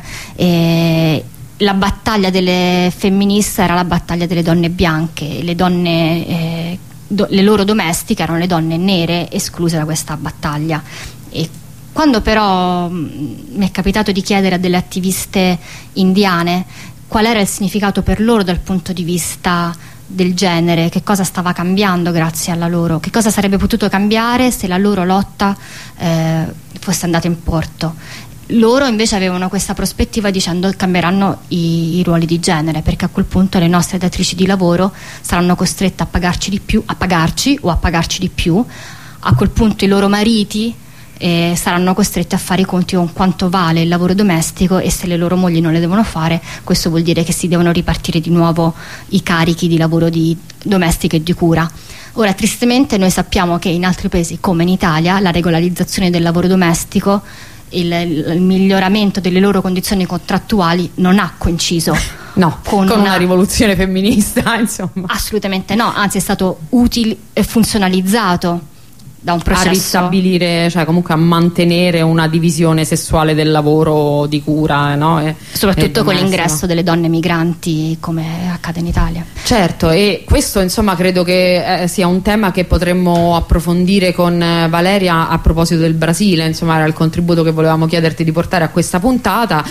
C: eh, la battaglia delle femministe era la battaglia delle donne bianche, le donne eh, do, le loro domestiche erano le donne nere escluse da questa battaglia. E quando però mh, mi è capitato di chiedere a delle attiviste indiane qual era il significato per loro dal punto di vista del genere, che cosa stava cambiando grazie alla loro, che cosa sarebbe potuto cambiare se la loro lotta eh, fosse andata in porto, loro invece avevano questa prospettiva dicendo che cambieranno i, i ruoli di genere, perché a quel punto le nostre datrici di lavoro saranno costrette a pagarci di più, a pagarci o a pagarci di più. A quel punto i loro mariti Eh, saranno costretti a fare i conti con quanto vale il lavoro domestico, e se le loro mogli non le devono fare, questo vuol dire che si devono ripartire di nuovo i carichi di lavoro di domestico e di cura. Ora, tristemente noi sappiamo che in altri paesi come in Italia la regolarizzazione del lavoro domestico, il, il miglioramento delle loro condizioni contrattuali non ha coinciso
B: no,
C: con,
B: con
C: una,
B: una rivoluzione femminista, insomma.
C: Assolutamente no, anzi è stato utile e funzionalizzato da un processo
B: a ristabilire, cioè comunque a mantenere una divisione sessuale del lavoro di cura, no? E,
C: soprattutto
B: e
C: con l'ingresso delle donne migranti, come accade in Italia.
B: Certo, e questo insomma credo che eh, sia un tema che potremmo approfondire con eh, Valeria a proposito del Brasile, insomma era il contributo che volevamo chiederti di portare a questa puntata.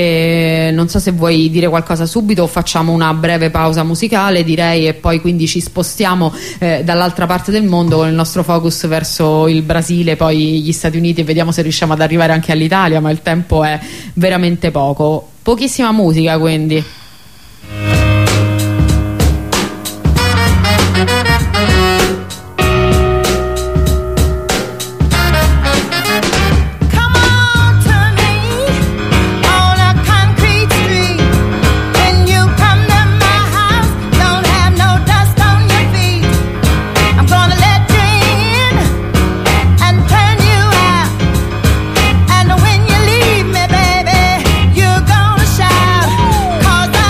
B: E non so se vuoi dire qualcosa subito o facciamo una breve pausa musicale, direi, e poi quindi ci spostiamo eh, dall'altra parte del mondo con il nostro focus verso verso il Brasile, poi gli Stati Uniti, e vediamo se riusciamo ad arrivare anche all'Italia, ma il tempo è veramente poco. Pochissima musica, quindi.
H: Cause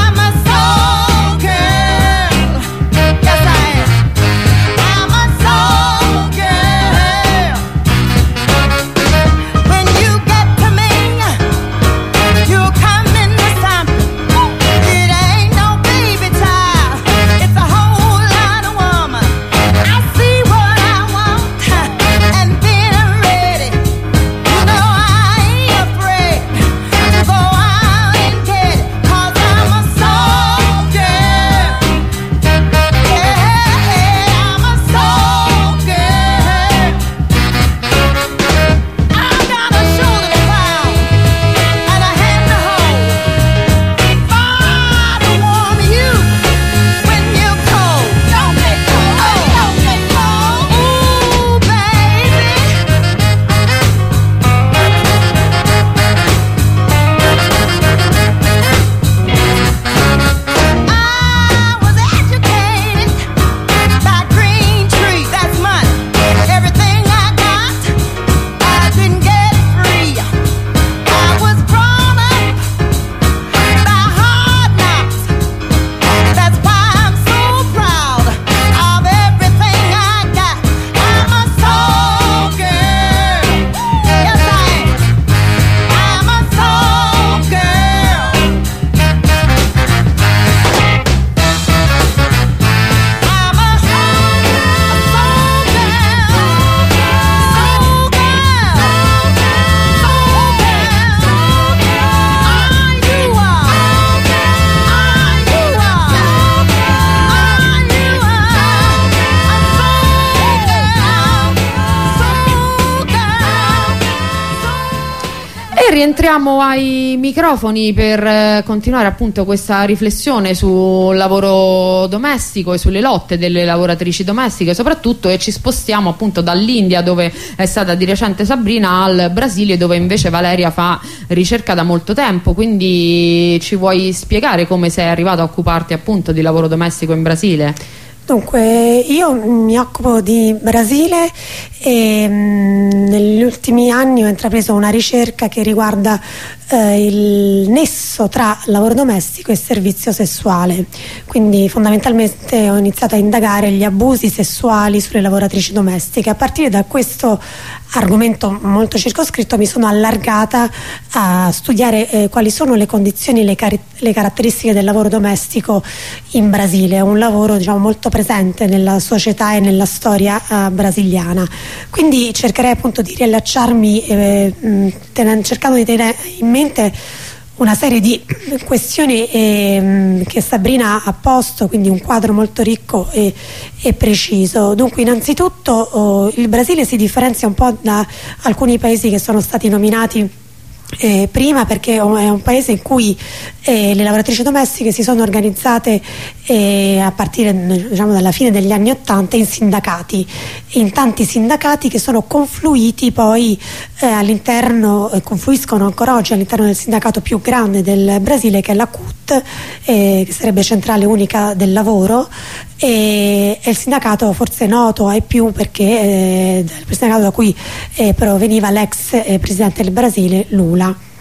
B: rientriamo ai microfoni per eh, continuare appunto questa riflessione sul lavoro domestico e sulle lotte delle lavoratrici domestiche soprattutto, e ci spostiamo appunto dall'India, dove è stata di recente Sabrina, al Brasile, dove invece Valeria fa ricerca da molto tempo. Quindi ci vuoi spiegare come sei arrivata a occuparti appunto di lavoro domestico in Brasile?
H: Dunque, io mi occupo di Brasile e mh, negli ultimi anni ho intrapreso una ricerca che riguarda eh, il nesso tra lavoro domestico e servizio sessuale. Quindi fondamentalmente ho iniziato a indagare gli abusi sessuali sulle lavoratrici domestiche. A partire da questo argomento molto circoscritto mi sono allargata a studiare eh, quali sono le condizioni, le, car- le caratteristiche del lavoro domestico in Brasile. È un lavoro, diciamo, molto presente nella società e nella storia eh, brasiliana. Quindi cercherei appunto di riallacciarmi eh, ten- cercando di tenere in mente una serie di questioni eh, che Sabrina ha posto, quindi un quadro molto ricco e, e preciso. Dunque, innanzitutto oh, il Brasile si differenzia un po' da alcuni paesi che sono stati nominati Eh, prima, perché è un paese in cui eh, le lavoratrici domestiche si sono organizzate eh, a partire, diciamo, dalla fine degli anni Ottanta in sindacati, in tanti sindacati che sono confluiti poi eh, all'interno, eh, confluiscono ancora oggi all'interno del sindacato più grande del Brasile, che è la C U T, eh, che sarebbe Centrale Unica del Lavoro, e è il sindacato forse noto ai più perché eh, il sindacato da cui eh, proveniva l'ex eh, presidente del Brasile Lula.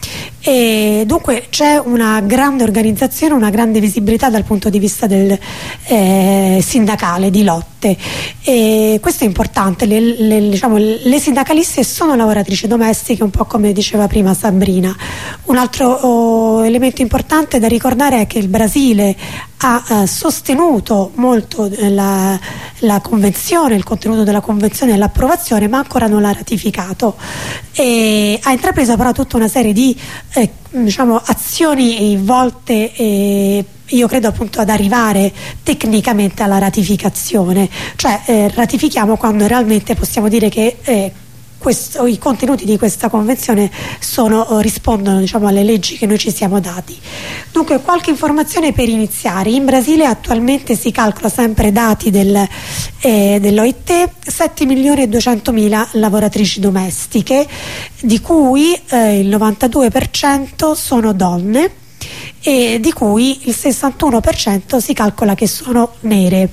H: E dunque c'è una grande organizzazione, una grande visibilità dal punto di vista del eh, sindacale, di lotte, e questo è importante. Le, le, diciamo, le sindacaliste sono lavoratrici domestiche, un po' come diceva prima Sabrina. Un altro oh, elemento importante da ricordare è che il Brasile ha eh, sostenuto molto la, la convenzione, il contenuto della convenzione e l'approvazione, ma ancora non l'ha ratificato, e ha intrapreso però tutta una serie di eh, diciamo, azioni volte eh, io credo appunto ad arrivare tecnicamente alla ratificazione, cioè eh, ratifichiamo quando realmente possiamo dire che eh, Questo, i contenuti di questa convenzione sono, rispondono, diciamo, alle leggi che noi ci siamo dati. Dunque, qualche informazione per iniziare. In Brasile attualmente si calcola, sempre dati del, eh, dell'O I T, sette milioni e duecentomila lavoratrici domestiche, di cui eh, il novantadue per cento sono donne, e di cui il sessantuno per cento si calcola che sono nere.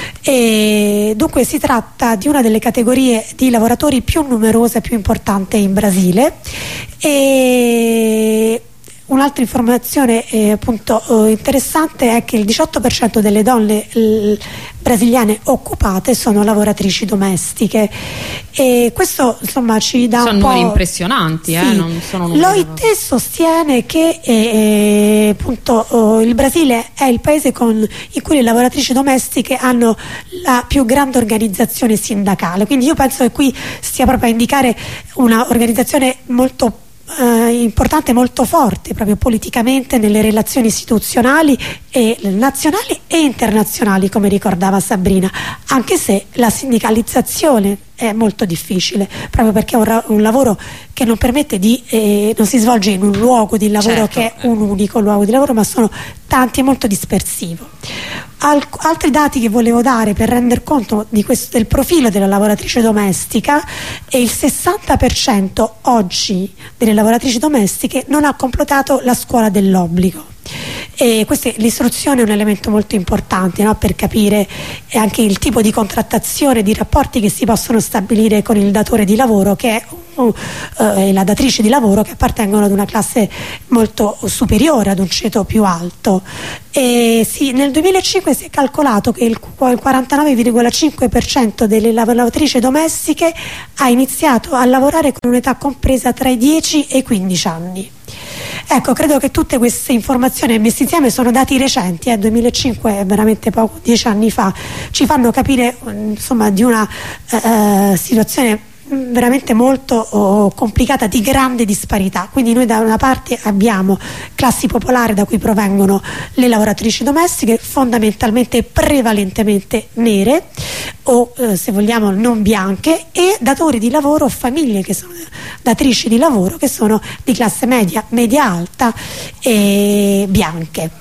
H: E dunque si tratta di una delle categorie di lavoratori più numerose e più importante in Brasile. E un'altra informazione eh, appunto eh, interessante è che il diciotto per cento delle donne eh, brasiliane occupate sono lavoratrici domestiche, e questo insomma ci dà
B: sono
H: un po'...
B: numeri impressionanti, eh?
H: Sì.
B: Non sono numeri...
H: L'O I T sostiene che eh, appunto oh, il Brasile è il paese con, in cui le lavoratrici domestiche hanno la più grande organizzazione sindacale, quindi io penso che qui stia proprio a indicare una organizzazione molto Eh, importante, molto forte proprio politicamente nelle relazioni istituzionali e nazionali e internazionali, come ricordava Sabrina, anche se la sindicalizzazione è molto difficile, proprio perché è un, ra- un lavoro che non permette di eh, non si svolge in un luogo di lavoro, certo, che è un unico luogo di lavoro, ma sono tanti e molto dispersivo. Al- altri dati che volevo dare per render conto di questo, del profilo della lavoratrice domestica: è il sessanta per cento oggi delle lavoratrici domestiche non ha completato la scuola dell'obbligo. E questa, l'istruzione è un elemento molto importante, no? Per capire anche il tipo di contrattazione, di rapporti che si possono stabilire con il datore di lavoro, che è uh, uh, la datrice di lavoro, che appartengono ad una classe molto superiore, ad un ceto più alto. E sì, nel duemilacinque si è calcolato che il quarantanove virgola cinque per cento delle lavoratrici domestiche ha iniziato a lavorare con un'età compresa tra i dieci e i quindici anni. Ecco, credo che tutte queste informazioni messe insieme, sono dati recenti, eh, duemilacinque è veramente poco, dieci anni fa, ci fanno capire insomma di una eh, situazione veramente molto oh, complicata, di grande disparità. Quindi noi da una parte abbiamo classi popolari da cui provengono le lavoratrici domestiche, fondamentalmente prevalentemente nere o eh, se vogliamo non bianche, e datori di lavoro o famiglie che sono datrici di lavoro che sono di classe media, media alta e bianche.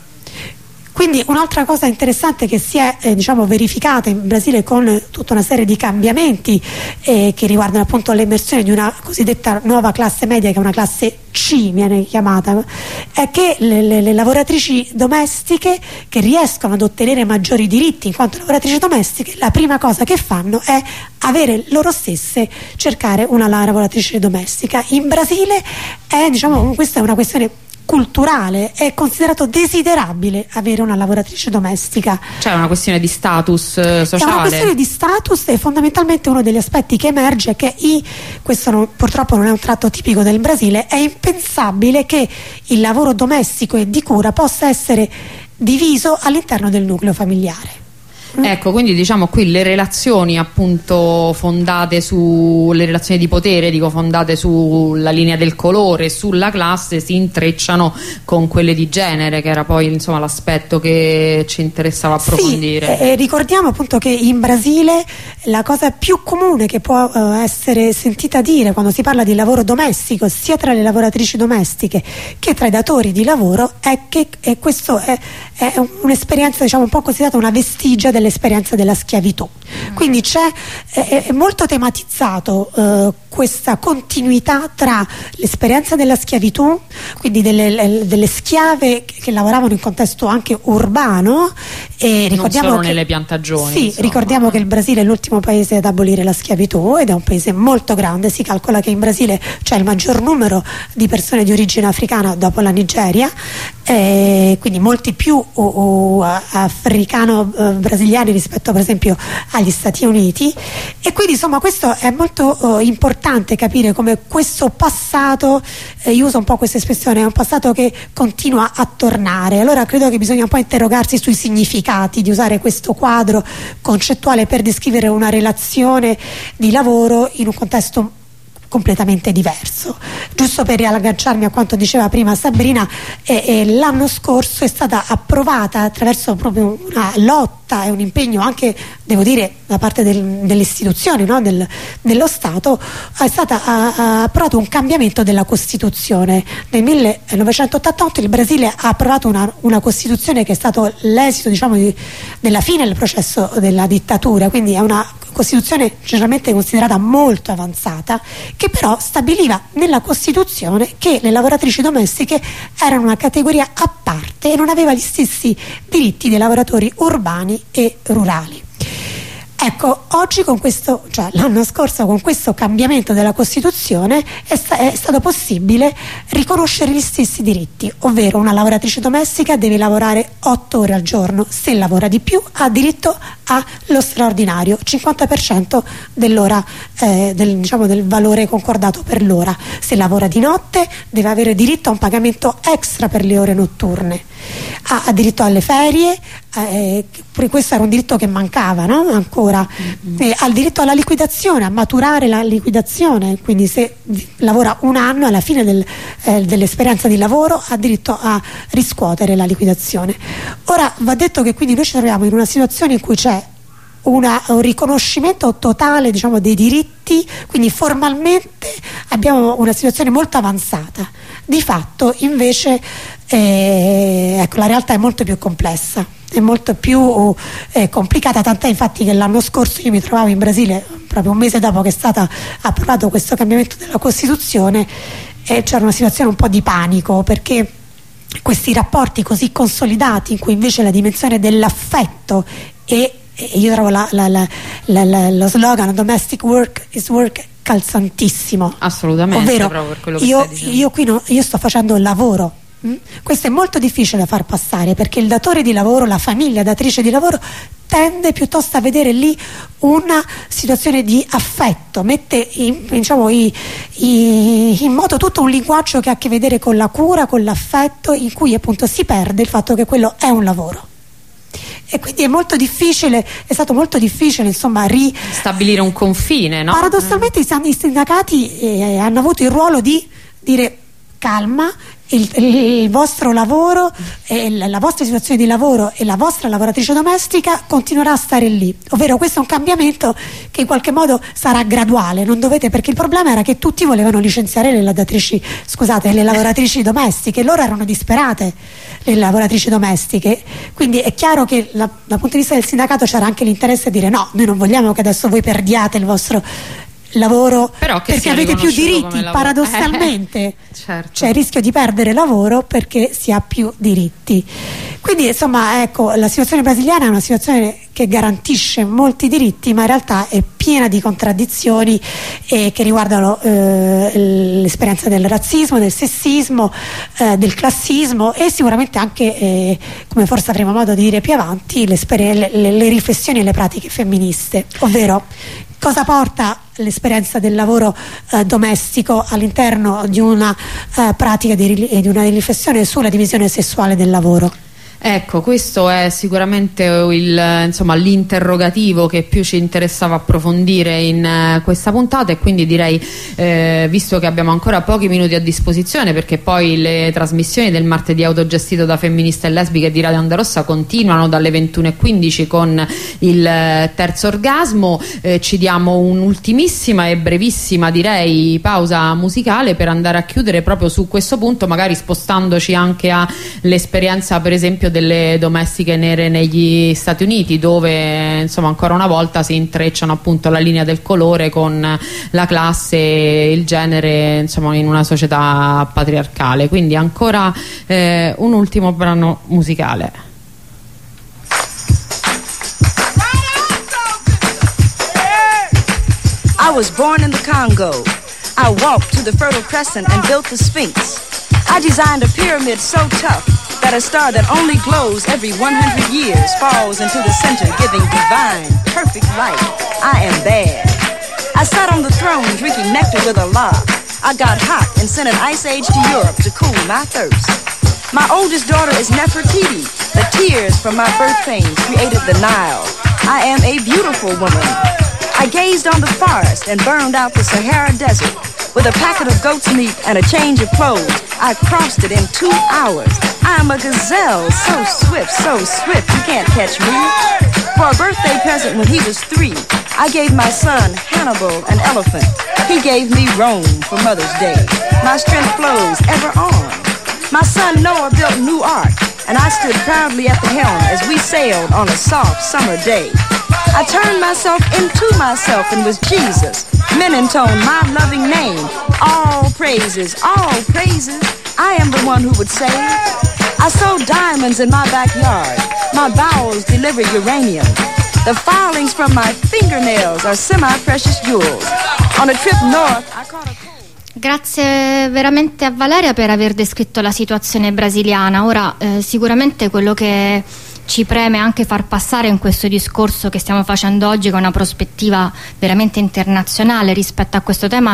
H: Quindi un'altra cosa interessante che si è eh, diciamo verificata in Brasile con tutta una serie di cambiamenti eh, che riguardano appunto l'emersione di una cosiddetta nuova classe media, che è una classe C viene chiamata, è che le, le, le lavoratrici domestiche che riescono ad ottenere maggiori diritti in quanto lavoratrici domestiche, la prima cosa che fanno è avere loro stesse cercare una lavoratrice domestica. In Brasile è, diciamo, questa è una questione culturale, è considerato desiderabile avere una lavoratrice domestica.
B: Cioè è una questione di status eh, sociale.
H: È una questione di status, e fondamentalmente uno degli aspetti che emerge è che i, questo non, purtroppo non è un tratto tipico del Brasile, è impensabile che il lavoro domestico e di cura possa essere diviso all'interno del nucleo familiare.
B: Ecco, quindi diciamo qui le relazioni appunto fondate sulle relazioni di potere, dico fondate sulla linea del colore, sulla classe, si intrecciano con quelle di genere, che era poi insomma l'aspetto che ci interessava approfondire.
H: Sì, eh, ricordiamo appunto che in Brasile la cosa più comune che può eh, essere sentita dire quando si parla di lavoro domestico, sia tra le lavoratrici domestiche che tra i datori di lavoro, è che e questo è, è un'esperienza, diciamo, un po' considerata una vestigia dell'esperienza della schiavitù. Quindi c'è, è, è molto tematizzato eh, questa continuità tra l'esperienza della schiavitù, quindi delle, le, delle schiave che, che lavoravano in contesto anche urbano, e ricordiamo
B: non solo
H: che,
B: nelle piantagioni.
H: Sì,
B: insomma.
H: Ricordiamo che il Brasile è l'ultimo paese ad abolire la schiavitù ed è un paese molto grande. Si calcola che in Brasile c'è il maggior numero di persone di origine africana dopo la Nigeria, eh, quindi molti più o, o, africano-brasiliani rispetto per esempio agli Stati Uniti, e quindi insomma questo è molto eh, importante capire come questo passato, eh, io uso un po' questa espressione, è un passato che continua a tornare. Allora credo che bisogna un po' interrogarsi sui significati di usare questo quadro concettuale per descrivere una relazione di lavoro in un contesto completamente diverso. Giusto per riagganciarmi a quanto diceva prima Sabrina, eh, eh, l'anno scorso è stata approvata, attraverso proprio una lotta e un impegno anche, devo dire, da parte del, delle istituzioni, no? del, dello Stato, è stato approvato un cambiamento della Costituzione. Nel millenovecentottantotto il Brasile ha approvato una, una Costituzione che è stato l'esito, diciamo, di, della fine del processo della dittatura, quindi è una Costituzione generalmente considerata molto avanzata, che però stabiliva nella Costituzione che le lavoratrici domestiche erano una categoria a parte e non aveva gli stessi diritti dei lavoratori urbani e rurali. Ecco, oggi con questo, cioè l'anno scorso con questo cambiamento della Costituzione è, sta, è stato possibile riconoscere gli stessi diritti, ovvero una lavoratrice domestica deve lavorare otto ore al giorno, se lavora di più ha diritto allo straordinario, cinquanta per cento dell'ora, eh, del, diciamo, del valore concordato per l'ora. Se lavora di notte deve avere diritto a un pagamento extra per le ore notturne, ha, ha diritto alle ferie, eh, questo era un diritto che mancava, no? Ancora, mm-hmm. eh, ha il diritto alla liquidazione, a maturare la liquidazione, quindi se lavora un anno alla fine del, eh, dell'esperienza di lavoro ha diritto a riscuotere la liquidazione. Ora va detto che quindi noi ci troviamo in una situazione in cui c'è Una, un riconoscimento totale, diciamo, dei diritti, quindi formalmente abbiamo una situazione molto avanzata. Di fatto invece eh, ecco, la realtà è molto più complessa, è molto più eh, complicata, tant'è infatti che l'anno scorso io mi trovavo in Brasile proprio un mese dopo che è stato approvato questo cambiamento della Costituzione, e c'era una situazione un po' di panico, perché questi rapporti così consolidati in cui invece la dimensione dell'affetto e io trovo la, la, la, la, la, lo slogan domestic work is work calzantissimo.
B: Assolutamente.
H: Ovvero,
B: proprio per quello che
H: io,
B: stai dicendo. io
H: qui no, io sto facendo il lavoro. Mm? Questo è molto difficile da far passare, perché il datore di lavoro, la famiglia datrice di lavoro tende piuttosto a vedere lì una situazione di affetto, mette in, diciamo, i, i, in moto tutto un linguaggio che ha a che vedere con la cura, con l'affetto, in cui appunto si perde il fatto che quello è un lavoro. e quindi è molto difficile, è stato molto difficile insomma ri...
B: stabilire un confine, no?
H: Paradossalmente mm. i sindacati eh, hanno avuto il ruolo di dire calma, il, il, il vostro lavoro, eh, la vostra situazione di lavoro e la vostra lavoratrice domestica continuerà a stare lì, ovvero questo è un cambiamento che in qualche modo sarà graduale, non dovete, perché il problema era che tutti volevano licenziare le lavoratrici, scusate, le lavoratrici domestiche, loro erano disperate, le lavoratrici domestiche, quindi è chiaro che la, dal punto di vista del sindacato c'era anche l'interesse a dire no, noi non vogliamo che adesso voi perdiate il vostro lavoro perché avete più diritti, paradossalmente eh, certo. C'è il rischio di perdere lavoro perché si ha più diritti, quindi insomma ecco, la situazione brasiliana è una situazione che garantisce molti diritti ma in realtà è piena di contraddizioni eh, che riguardano eh, l'esperienza del razzismo, del sessismo, eh, del classismo e sicuramente anche eh, come forse avremo modo di dire più avanti le, le, le riflessioni e le pratiche femministe, ovvero cosa porta l'esperienza del lavoro eh, domestico all'interno di una eh, pratica di, di una riflessione sulla divisione sessuale del lavoro.
B: Ecco, questo è sicuramente il, insomma, l'interrogativo che più ci interessava approfondire in uh, questa puntata, e quindi direi, eh, visto che abbiamo ancora pochi minuti a disposizione, perché poi le trasmissioni del martedì autogestito da Femministe e Lesbiche di Radio Onda Rossa continuano dalle ventuno e quindici con il uh, terzo orgasmo, eh, ci diamo un'ultimissima e brevissima, direi, pausa musicale per andare a chiudere proprio su questo punto, magari spostandoci anche all'esperienza per esempio delle domestiche nere negli Stati Uniti, dove insomma ancora una volta si intrecciano appunto la linea del colore con la classe e il genere, insomma, in una società patriarcale. Quindi ancora eh, un ultimo brano musicale.
I: I was born in the Congo. I walked to the Fertile Crescent and built the Sphinx. I designed a pyramid so tough that a star that only glows every one hundred years falls into the center, giving divine, perfect light. I am bad. I sat on the throne drinking nectar with Allah. I got hot and sent an ice age to Europe to cool my thirst. My oldest daughter is Nefertiti. The tears from my birth pains created the Nile. I am a beautiful woman. I gazed on the forest and burned out the Sahara Desert. With a packet of goat's meat and a change of clothes, I crossed it in two hours. I am a gazelle, so swift, so swift, you can't catch me. For a birthday present when he was three, I gave my son Hannibal an elephant. He gave me Rome for Mother's Day. My strength flows ever on. My son Noah built New Ark, and I stood proudly at the helm as we sailed on a soft summer day. I turned myself into myself and was Jesus. Men intone my loving name. All praises, all praises. I am the one who would say, I sow diamonds in my backyard. My bowels deliver uranium. The filings from my fingernails are semi-precious jewels. On a trip north, I caught a...
C: Grazie veramente a Valeria per aver descritto la situazione brasiliana. Ora eh, sicuramente quello che ci preme anche far passare in questo discorso che stiamo facendo oggi con una prospettiva veramente internazionale rispetto a questo tema,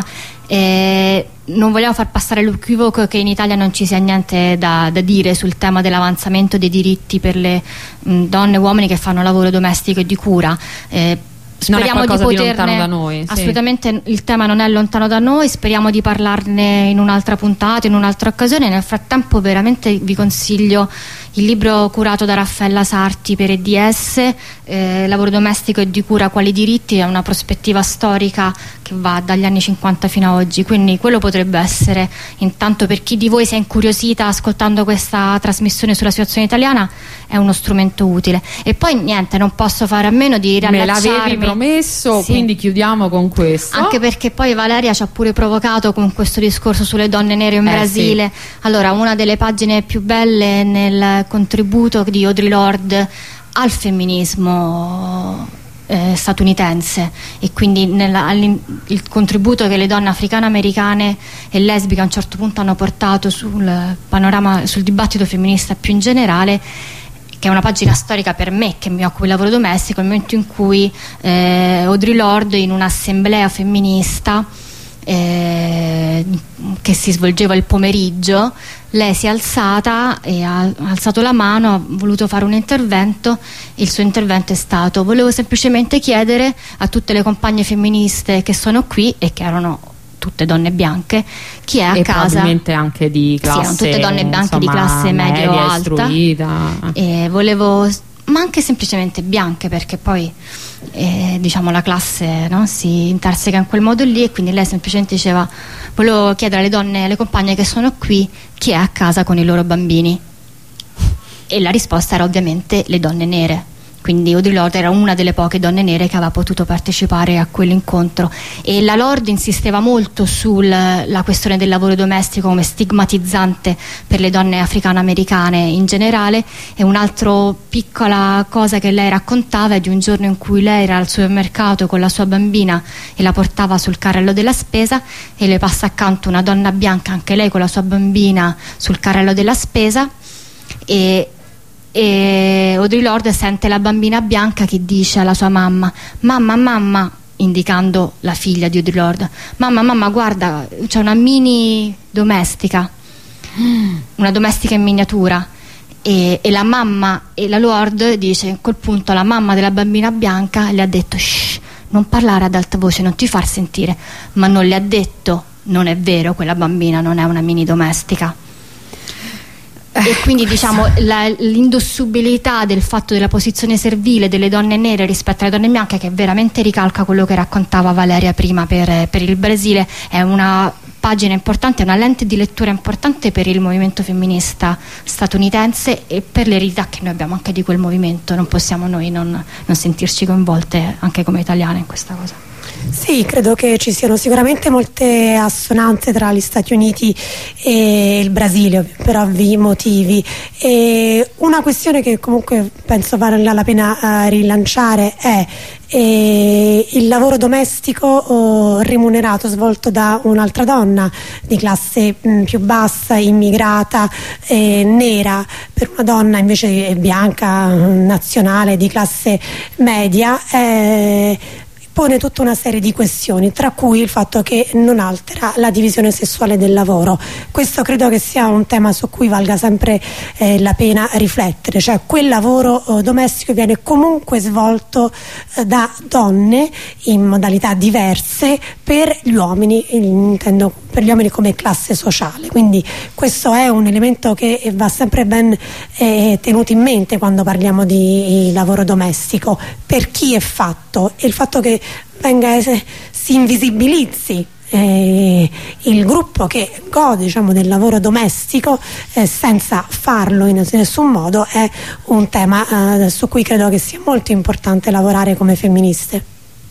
C: eh, non vogliamo far passare l'equivoco che in Italia non ci sia niente da, da dire sul tema dell'avanzamento dei diritti per le mh, donne e uomini che fanno lavoro domestico e di cura. eh, Speriamo
B: non è qualcosa
C: di,
B: poterne,
C: di lontano
B: da noi, sì.
C: Assolutamente il tema non è lontano da noi, speriamo di parlarne in un'altra puntata, in un'altra occasione. Nel frattempo veramente vi consiglio il libro curato da Raffaella Sarti per E D S, eh, lavoro domestico e di cura quali diritti, è una prospettiva storica che va dagli anni cinquanta fino a oggi, quindi quello potrebbe essere, intanto per chi di voi si è incuriosita ascoltando questa trasmissione sulla situazione italiana, è uno strumento utile. E poi niente, non posso fare a meno di riallacciarmi.
B: Me l'avevi promesso, sì. Quindi chiudiamo con questo.
C: Anche perché poi Valeria ci ha pure provocato con questo discorso sulle donne nere in
B: eh,
C: Brasile.
B: Sì.
C: Allora, una delle pagine più belle nel contributo di Audre Lorde al femminismo eh, statunitense, e quindi nella, il contributo che le donne africano-americane e lesbiche a un certo punto hanno portato sul panorama, sul dibattito femminista più in generale, che è una pagina storica per me che mi occupo di lavoro domestico, il momento in cui eh, Audre Lorde in un'assemblea femminista eh, che si svolgeva il pomeriggio, lei si è alzata e ha alzato la mano, ha voluto fare un intervento. Il suo intervento è stato: volevo semplicemente chiedere a tutte le compagne femministe che sono qui, e che erano tutte donne bianche, chi è a
B: e
C: casa,
B: probabilmente anche di classe,
C: sì, erano tutte donne bianche,
B: insomma,
C: di classe media o alta,
B: istruita.
C: E volevo, ma anche semplicemente bianche, perché poi eh, diciamo la classe, no, si interseca in quel modo lì, e quindi lei semplicemente diceva: volevo chiedere alle donne, alle compagne che sono qui, chi è a casa con i loro bambini. E la risposta era ovviamente le donne nere. Quindi Audre Lorde era una delle poche donne nere che aveva potuto partecipare a quell'incontro, e la Lorde insisteva molto sulla questione del lavoro domestico come stigmatizzante per le donne africano-americane in generale. E un'altra piccola cosa che lei raccontava è di un giorno in cui lei era al supermercato con la sua bambina e la portava sul carrello della spesa, e le passa accanto una donna bianca, anche lei con la sua bambina sul carrello della spesa, e e Audre Lorde sente la bambina bianca che dice alla sua mamma: mamma, mamma, indicando la figlia di Audre Lorde, mamma, mamma, guarda, c'è una mini domestica, una domestica in miniatura. E, e la mamma, e la Lorde dice, in quel punto la mamma della bambina bianca le ha detto: shh, non parlare ad alta voce, non ti far sentire. Ma non le ha detto: non è vero, quella bambina non è una mini domestica. E quindi diciamo la, l'indossubilità del fatto della posizione servile delle donne nere rispetto alle donne bianche, che veramente ricalca quello che raccontava Valeria prima per, per il Brasile, è una pagina importante, è una lente di lettura importante per il movimento femminista statunitense e per l'eredità che noi abbiamo anche di quel movimento. Non possiamo noi non, non sentirci coinvolte anche come italiane in questa cosa.
H: Sì, credo che ci siano sicuramente molte assonanze tra gli Stati Uniti e il Brasile per ovvi motivi, e una questione che comunque penso valga la pena uh, rilanciare è eh, il lavoro domestico oh, remunerato svolto da un'altra donna di classe mh, più bassa, immigrata, eh, nera, per una donna invece bianca, nazionale, di classe media. eh, pone tutta una serie di questioni, tra cui il fatto che non altera la divisione sessuale del lavoro. Questo credo che sia un tema su cui valga sempre eh, la pena riflettere, cioè quel lavoro eh, domestico viene comunque svolto eh, da donne in modalità diverse per gli uomini, intendo per gli uomini come classe sociale, quindi questo è un elemento che va sempre ben eh, tenuto in mente quando parliamo di lavoro domestico, per chi è fatto, e il fatto che venga si invisibilizzi eh, il gruppo che gode, diciamo, del lavoro domestico eh, senza farlo in nessun modo è un tema eh, su cui credo che sia molto importante lavorare come femministe.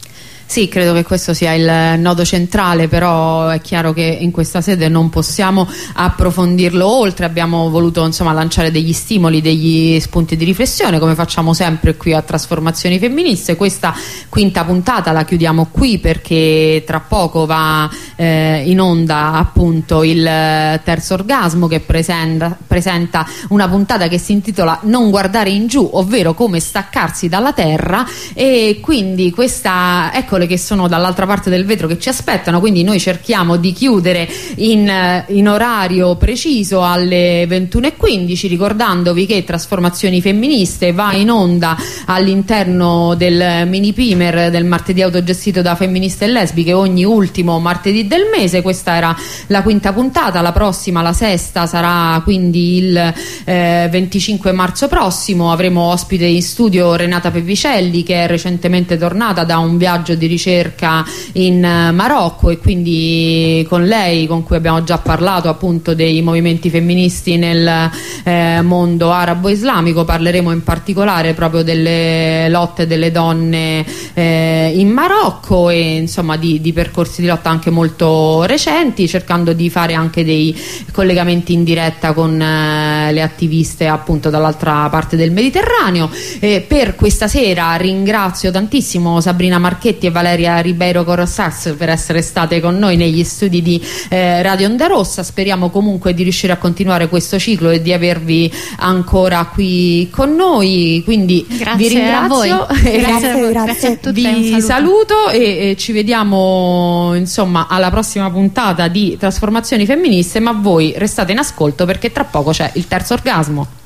B: Sì, credo che questo sia il nodo centrale, però è chiaro che in questa sede non possiamo approfondirlo oltre. Abbiamo voluto insomma lanciare degli stimoli, degli spunti di riflessione, come facciamo sempre qui a Trasformazioni Femministe. Questa quinta puntata la chiudiamo qui, perché tra poco va eh, in onda appunto il terzo orgasmo, che presenta, presenta una puntata che si intitola Non guardare in giù, ovvero come staccarsi dalla terra, e quindi questa, ecco che sono dall'altra parte del vetro che ci aspettano, quindi noi cerchiamo di chiudere in, in orario preciso alle ventuno e quindici, ricordandovi che Trasformazioni Femministe va in onda all'interno del mini primer del martedì autogestito da femministe e lesbiche ogni ultimo martedì del mese. Questa era la quinta puntata, la prossima, la sesta, sarà quindi il eh, venticinque marzo prossimo. Avremo ospite in studio Renata Pevicelli, che è recentemente tornata da un viaggio di ricerca in Marocco, e quindi con lei, con cui abbiamo già parlato appunto dei movimenti femministi nel eh, mondo arabo-islamico, parleremo in particolare proprio delle lotte delle donne eh, in Marocco e insomma di, di percorsi di lotta anche molto recenti, cercando di fare anche dei collegamenti in diretta con eh, le attiviste appunto dall'altra parte del Mediterraneo. Eh, per questa sera ringrazio tantissimo Sabrina Marchetti e Valeria Ribeiro Corrosas per essere state con noi negli studi di eh, Radio Onda Rossa. Speriamo comunque di riuscire a continuare questo ciclo e di avervi ancora qui con noi, quindi
C: grazie
B: vi ringrazio
C: a voi.
B: e
H: Grazie, grazie. grazie a
C: tutti,
B: vi
C: un
B: saluto e, e ci vediamo insomma alla prossima puntata di Trasformazioni Femministe, ma voi restate in ascolto perché tra poco c'è il terzo orgasmo.